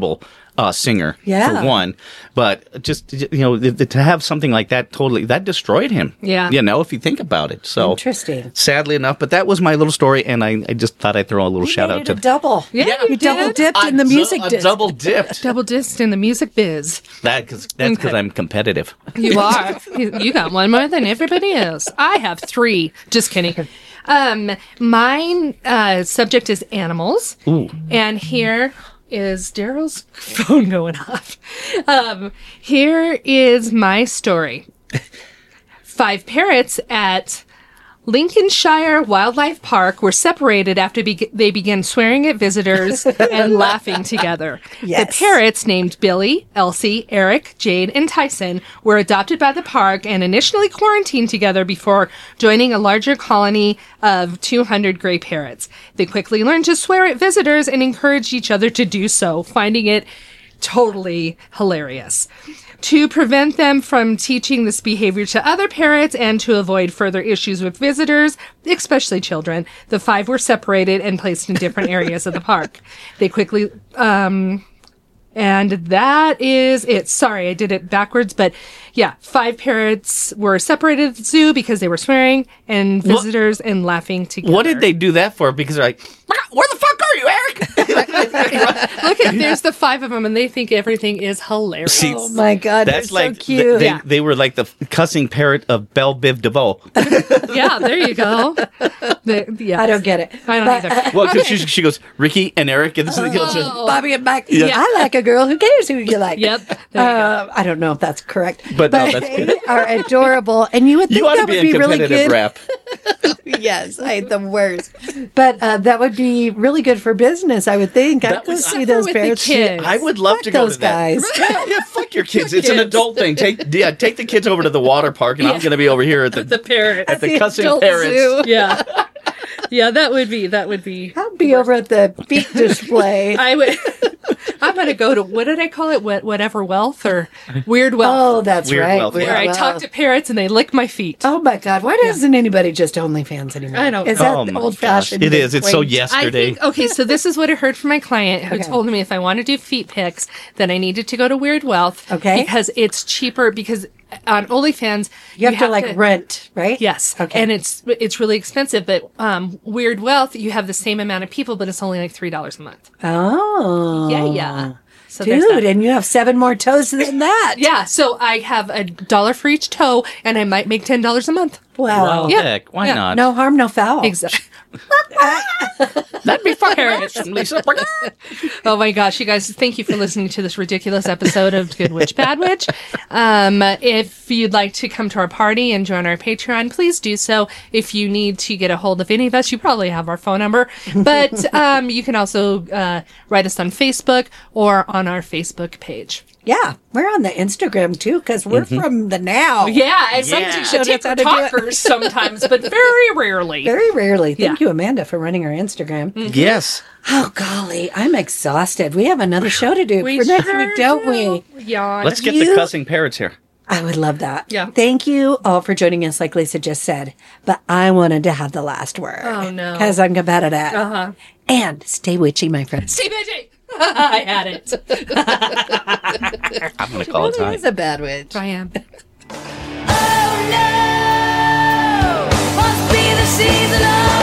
uh, singer Yeah. for one, but just you know th- th- to have something like that totally that destroyed him. Yeah. you know if you think about it. So Interesting. sadly enough, but that was my little story, and I, I just thought I'd throw a little shout You out made to a double. Yeah, you you double did. dipped in the A music du- a disc. double dipped. Double dissed in the music biz. That cause, that's because Okay. I'm competitive. You are. You you got one more than everybody else. I have three. Just kidding. Um, mine uh, subject is animals, and here is Daryl's phone going off. Um, here is my story. Five parrots at Lincolnshire Wildlife Park were separated after be- they began swearing at visitors and laughing together. Yes. The parrots, named Billy, Elsie, Eric, Jade, and Tyson, were adopted by the park and initially quarantined together before joining a larger colony of two hundred gray parrots. They quickly learned to swear at visitors and encouraged each other to do so, finding it totally hilarious. To prevent them from teaching this behavior to other parrots and to avoid further issues with visitors, especially children, the five were separated and placed in different areas of the park. They quickly, um, and that is it. Sorry, I did it backwards, but yeah, five parrots were separated at the zoo because they were swearing and visitors and laughing together. What did they do that for? Because they're like, where the fuck are you, Eric? Look at, there's the five of them and they think everything is hilarious. See, Oh my God, that's they're like so cute. They, Yeah. they were like the cussing parrot of Belle Biv DeVoe. Yeah, there you go. The, yeah. I don't get it. I don't But, either. Well, because she, she goes Ricky and Eric, and this is uh, Bobby and Mike. Yeah. I like a girl. Who cares who you like? Yep. There you go. Uh, I don't know if that's correct, But no, that's they good. are adorable, and you would think you ought that to be would in be really competitive good. rap. Yes, I the worst. But uh, that would be really good for business, I would think. I'd That go was- see Except those for with the parents. kids. I would love Fuck to go those to that. guys. Yeah, yeah, fuck your kids. It's an kids. adult thing. Take yeah, take the kids over to the water park, and I'm Yeah. going to be over here at the, The parrot. at the the cussing adult parrots. zoo. Yeah. Yeah, that would be, that would be. I'll be over at the feet display. I would, I'm going to go to, what did I call it? What, whatever wealth or weird wealth? Oh, that's Weird right. wealth, Weird where I wealth. talk to parrots and they lick my feet. Oh my God! Why doesn't anybody just OnlyFans anymore? I don't Is know. that Oh my old gosh, fashioned? it is. It's so quaint? I yesterday. think, okay, so this is what I heard from my client who Okay. told me if I want to do feet pics, then I needed to go to Weird Wealth. Okay. Because it's cheaper, because on OnlyFans, You have, to like rent, right? Yes. Okay. And it's it's really expensive, but um, Weird Wealth, you have the same amount of people, but it's only like three dollars a month. Oh. Yeah, yeah. So there's Dude, that. and you have seven more toes than that. Yeah, so I have a dollar for each toe, and I might make ten dollars a month. Wow. Well, Yeah. heck, why Yeah. not? No harm, no foul. Exactly. That'd be fucking rich. Lisa. Oh my gosh, you guys, thank you for listening to this ridiculous episode of Good Witch, Bad Witch. Um, if you'd like to come to our party and join our Patreon, please do so. If you need to get a hold of any of us, you probably have our phone number. But um, you can also uh, write us on Facebook or on our Facebook page. Yeah, we're on the Instagram too because we're from the now. Yeah, and Yeah. sometimes Showed the us how to do it. TikTokers sometimes, but very rarely. Very rarely. Thank Yeah. you, Amanda, for running our Instagram. Yes. Oh, golly, I'm exhausted. We have another show to do We for next sure week, don't do. we? Yawn. Let's get You- the cussing parrots here. I would love that. Yeah. Thank you all for joining us, like Lisa just said. But I wanted to have the last word. Oh, no. Because I'm competitive. Uh-huh. And stay witchy, my friends. Stay busy. I had it. I'm going to call it time. a bad witch. I am. Oh no, must be the season of